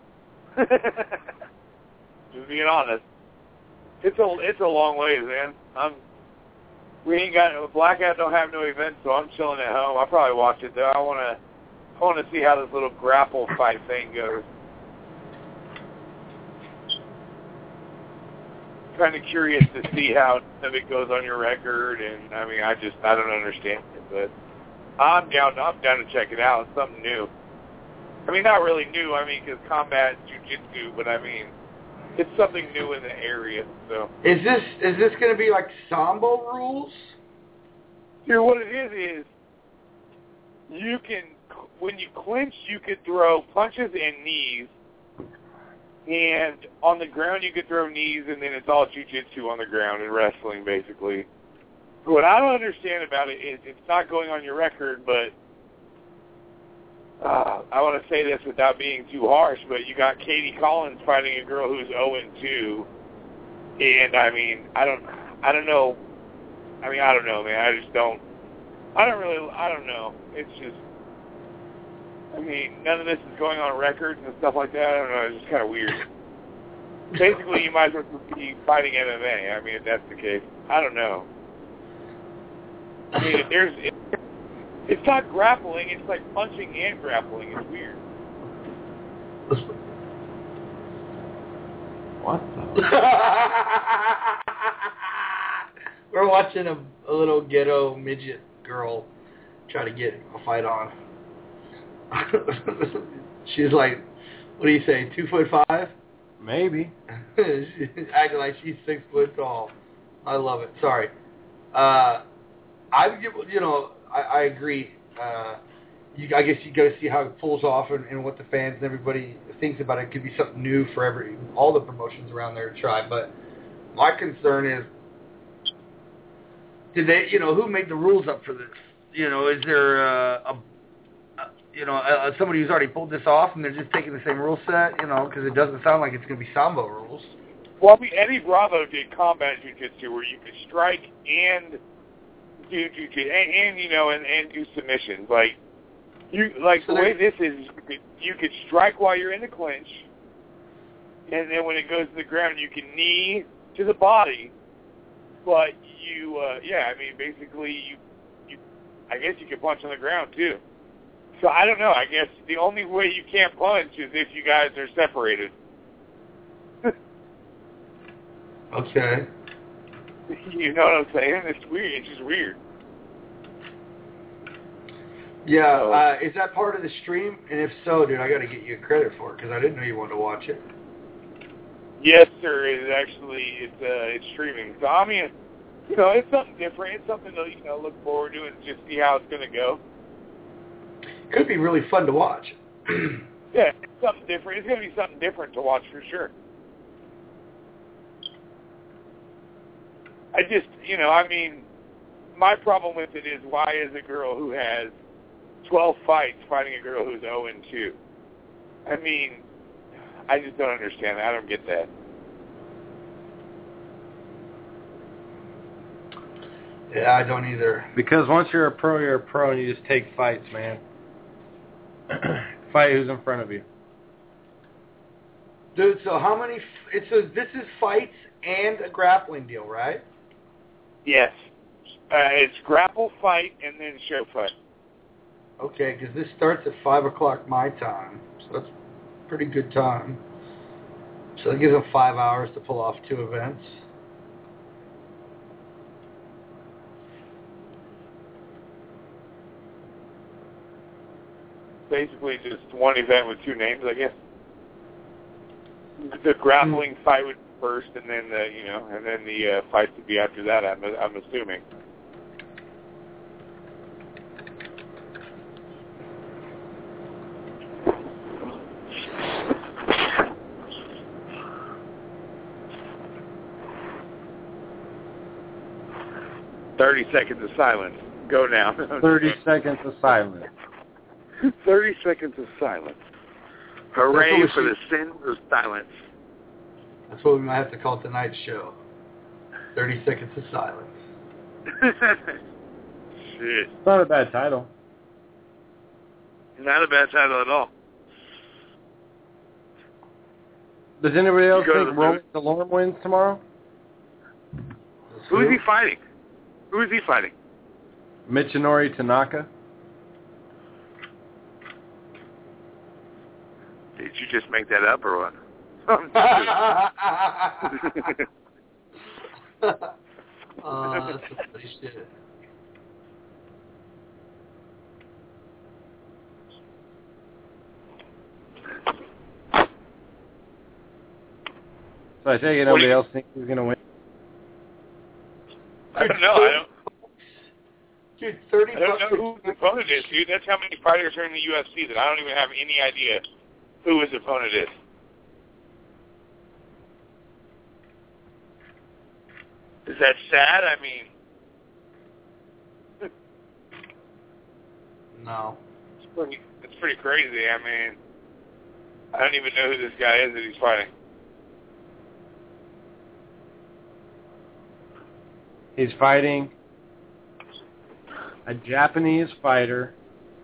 Just being honest. It's a long ways, man. Blackout don't have no events, so I'm chilling at home. I'll probably watch it, though. I want to see how this little grapple fight thing goes. Kind of curious to see how it goes on your record, and I mean, I don't understand it, but I'm down to check it out. It's something new. I mean, not really new. I mean, because combat jiu-jitsu, but I mean, it's something new in the area. So Is this going to be like Sambo rules? here, what it is you can, when you clinch, you could throw punches and knees, and on the ground you could throw knees, and then it's all jiu-jitsu on the ground and wrestling, basically. What I don't understand about it is it's not going on your record, but I want to say this without being too harsh, but you got Katie Collins fighting a girl who's 0-2, and I mean, I don't know. I mean, I don't know, man. I don't know. It's just, I mean, none of this is going on records and stuff like that. I don't know. It's just kind of weird. Basically, you might as well be fighting MMA. I mean, if that's the case. I don't know. I mean, it's not grappling. It's like punching and grappling. It's weird. What the? We're watching a little ghetto midget girl try to get a fight on. She's like, what do you say, 2'5"? Maybe. She's acting like she's 6 foot tall. I love it. Sorry. I agree. I guess you got to see how it pulls off and what the fans and everybody thinks about it. It could be something new for all the promotions around there to try. But my concern is, did they? Who made the rules up for this? Is there somebody who's already pulled this off and they're just taking the same rule set? Because it doesn't sound like it's going to be Sambo rules. Well, I mean, Eddie Bravo did combat jiu-jitsu where you could strike and do jiu-jitsu and do submissions. The way this is, you could strike while you're in the clinch, and then when it goes to the ground, you can knee to the body. But basically, I guess you can punch on the ground too. So I don't know. I guess the only way you can't punch is if you guys are separated. Okay. You know what I'm saying? It's weird. It's just weird. Yeah. Is that part of the stream? And if so, dude, I got to get you credit for it because I didn't know you wanted to watch it. Yes, sir. It's streaming. So I mean, it's something different. It's something to look forward to and just see how it's going to go. Could be really fun to watch. Yeah, it's something different. It's going to be something different to watch for sure. I just, my problem with it is why is a girl who has 12 fights fighting a girl who's 0-2? I mean, I just don't understand that. I don't get that. Yeah, I don't either. Because once you're a pro, and you just take fights, man. Fight who's in front of you. Dude, so how many... this is fights and a grappling deal, right? Yes. It's grapple, fight, and then show fight. Okay, because this starts at 5 o'clock my time, so that's a pretty good time. So it gives them 5 hours to pull off 2 events. Basically just one event with 2 names, I guess. The grappling fight would be first, and then the fights would be after that. I'm assuming. $30 seconds of silence. Go now. 30 seconds of silence. 30 seconds of silence. Hooray for the sin of silence. That's what we might have to call tonight's show. 30 seconds of silence. Shit. It's not a bad title. Not a bad title at all. Does anybody else think Roman Delorme wins tomorrow? Who is he fighting? Michinori Tanaka. Did you just make that up or what? That's some funny shit. So I take it nobody else thinks he's going to win? I don't know. Dude, 30 I don't know who his opponent is, dude. That's how many fighters are in the UFC that I don't even have any idea who his opponent is. Is that sad? I mean... No. It's pretty crazy. I mean, I don't even know who this guy is that he's fighting. He's fighting a Japanese fighter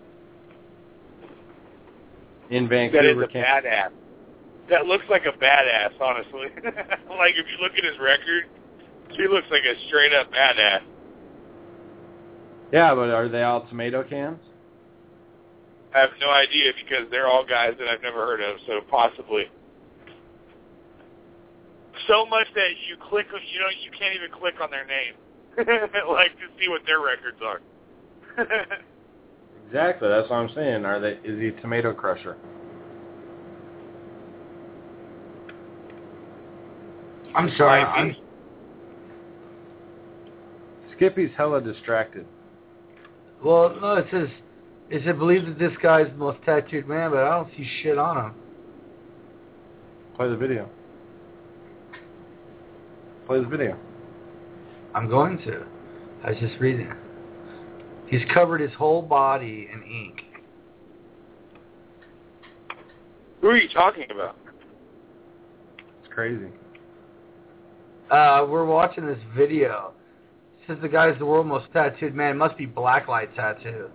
in Vancouver, That is a Canada. badass. That looks like a badass, honestly. Like, if you look at his record, he looks like a straight-up badass. Yeah, but are they all tomato cans? I have no idea because they're all guys that I've never heard of, so possibly. So much that you click, you can't even click on their name, like to see what their records are. Exactly, that's what I'm saying. Is he Tomato Crusher? I'm sorry. Skippy's hella distracted. Well, no, it says believe that this guy's the most tattooed man, but I don't see shit on him. Play the video. Play the video. I'm going to. I was just reading it. He's covered his whole body in ink. Who are you talking about? It's crazy. We're watching this video. It says the guy's the world's most tattooed man. It must be blacklight tattoo.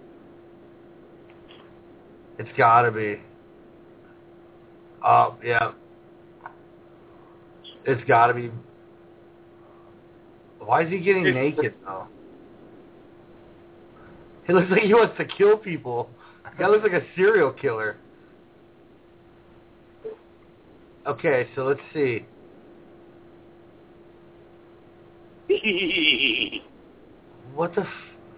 It's gotta be. Oh, yeah. It's gotta be. Why is he getting naked, though? He looks like he wants to kill people. The guy looks like a serial killer. Okay, so let's see. What the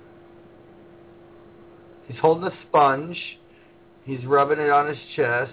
He's holding a sponge. He's rubbing it on his chest.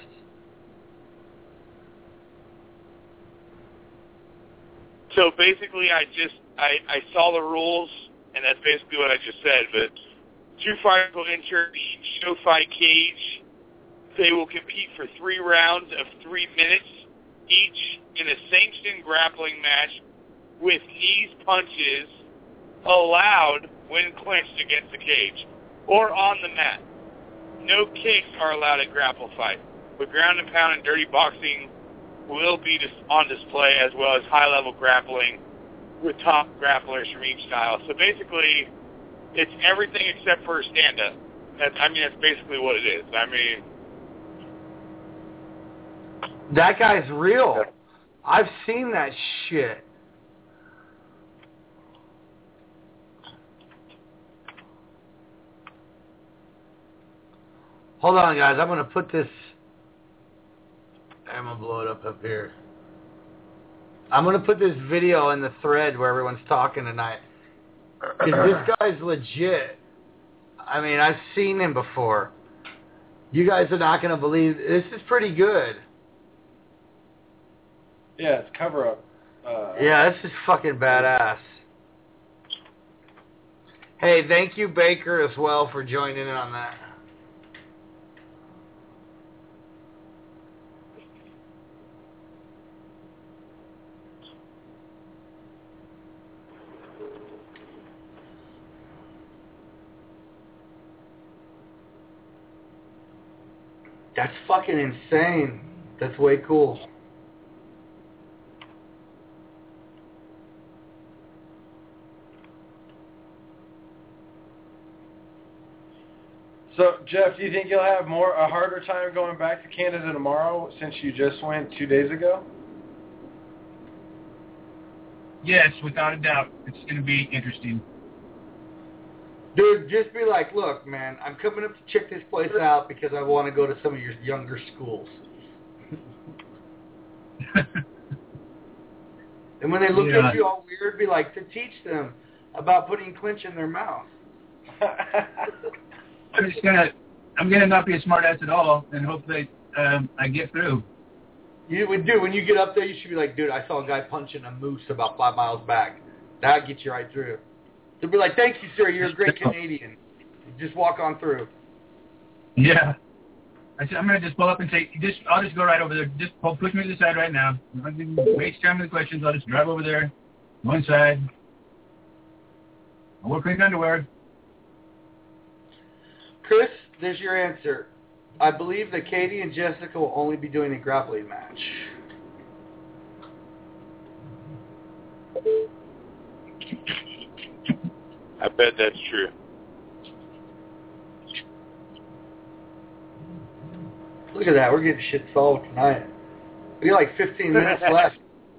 So basically, I saw the rules, and that's basically what I just said. But 2 fighters will enter the SoFi cage. They will compete for 3 rounds of 3 minutes each in a sanctioned grappling match with knees punches allowed when clinched against the cage or on the mat. No kicks are allowed at grapple fight, but ground and pound and dirty boxing will be on display, as well as high-level grappling with top grapplers from each style. So basically, it's everything except for stand-up. That's basically what it is. I mean, that guy's real. I've seen that shit. Hold on, guys. I'm going to put this... I'm going to blow it up here. I'm going to put this video in the thread where everyone's talking tonight. Because this guy's legit. I mean, I've seen him before. You guys are not going to believe... This is pretty good. Yeah, it's cover-up. Yeah, this is fucking badass. Hey, thank you, Baker, as well, for joining in on that. That's fucking insane. That's way cool. So, Jeff, do you think you'll have a harder time going back to Canada tomorrow since you just went 2 days ago? Yes, without a doubt. It's going to be interesting. Dude, just be like, look, man, I'm coming up to check this place out because I want to go to some of your younger schools. And when they look at you all weird, be like, to teach them about putting clinch in their mouth. I'm gonna not be a smart ass at all and hope that I get through. You would do when you get up there. You should be like, dude, I saw a guy punching a moose about 5 miles back. That'd get you right through. They'll be like, thank you, sir. You're a great Canadian. Just walk on through. Yeah. I said, I'm going to just pull up and say, I'll just go right over there. Just push me to the side right now. I'm not going to waste time with the questions. I'll just drive over there, one side. I'll wear pink underwear. Chris, there's your answer. I believe that Katie and Jessica will only be doing a grappling match. I bet that's true. Look at that. We're getting shit solved tonight. We got like 15 minutes left.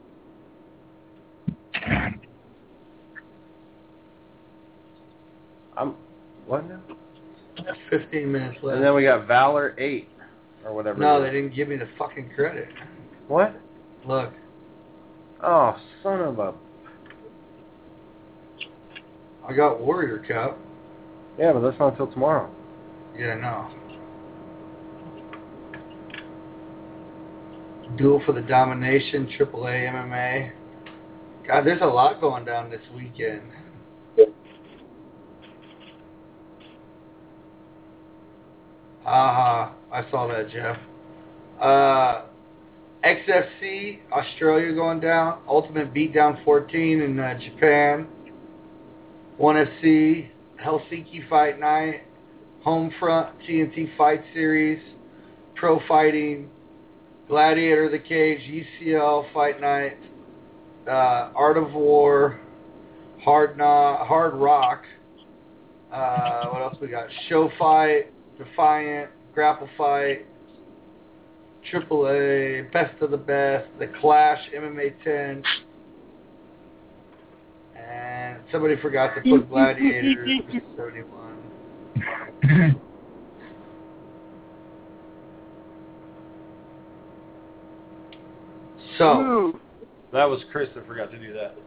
What now? 15 minutes left. And then we got Valor 8 or whatever. No, they didn't give me the fucking credit. What? Look. Oh, son of a... I got Warrior Cup. Yeah, but that's not until tomorrow. Yeah, no. Duel for the Domination, AAA MMA. God, there's a lot going down this weekend. I saw that, Jeff. XFC, Australia going down. Ultimate Beatdown 14 in Japan. 1FC, Helsinki Fight Night. Homefront, TNT Fight Series. Pro Fighting. Gladiator of the Cage, UCL Fight Night. Art of War. Hard Rock. What else we got? Show Fight. Defiant, Grapple Fight, AAA, Best of the Best, The Clash, MMA 10, and somebody forgot to put Gladiator 71. So, that was Chris that forgot to do that.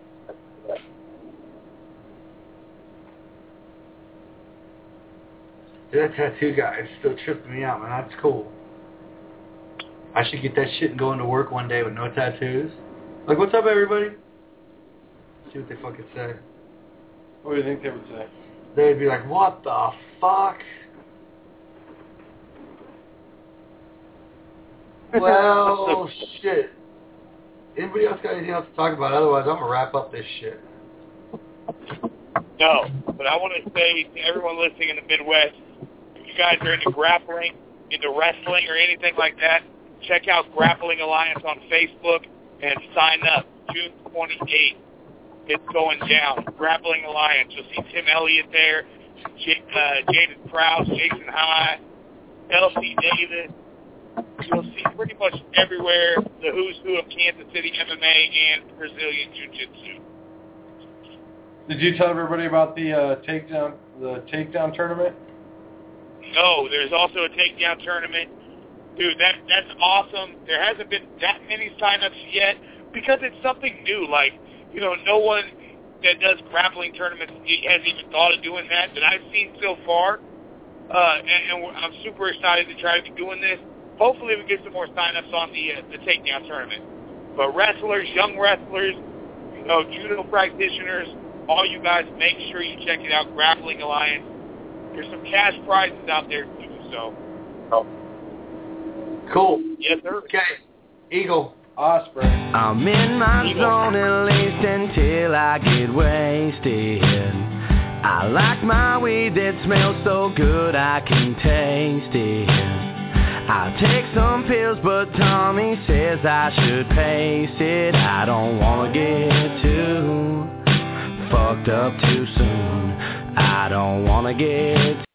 That tattoo guy is still tripping me out, man. That's cool. I should get that shit and go into work one day with no tattoos. Like, what's up, everybody? See what they fucking say. What do you think they would say? They'd be like, what the fuck? Well, shit. Anybody else got anything else to talk about? Otherwise, I'm going to wrap up this shit. No, but I want to say to everyone listening in the Midwest, if you guys are into grappling, into wrestling, or anything like that, check out Grappling Alliance on Facebook and sign up. June 28th. It's going down. Grappling Alliance. You'll see Tim Elliott there, Jaden Prowse, Jason High, L.C. Davis. You'll see pretty much everywhere the who's who of Kansas City MMA and Brazilian Jiu-Jitsu. Did you tell everybody about the takedown tournament? No, there's also a takedown tournament. Dude, that's awesome. There hasn't been that many sign-ups yet because it's something new. Like, you know, no one that does grappling tournaments has even thought of doing that I've seen so far. And I'm super excited to try to be doing this. Hopefully we get some more sign-ups on the takedown tournament. But wrestlers, young wrestlers, you know, judo practitioners, all you guys, make sure you check it out, Grappling Alliance. There's some cash prizes out there, too, so. Oh. Cool. Yes, sir. Okay. Eagle. Osprey. I'm in my zone at least until I get wasted. I like my weed that smells so good I can taste it. I take some pills, but Tommy says I should pace it. I don't want to get too fucked up too soon. I don't want to get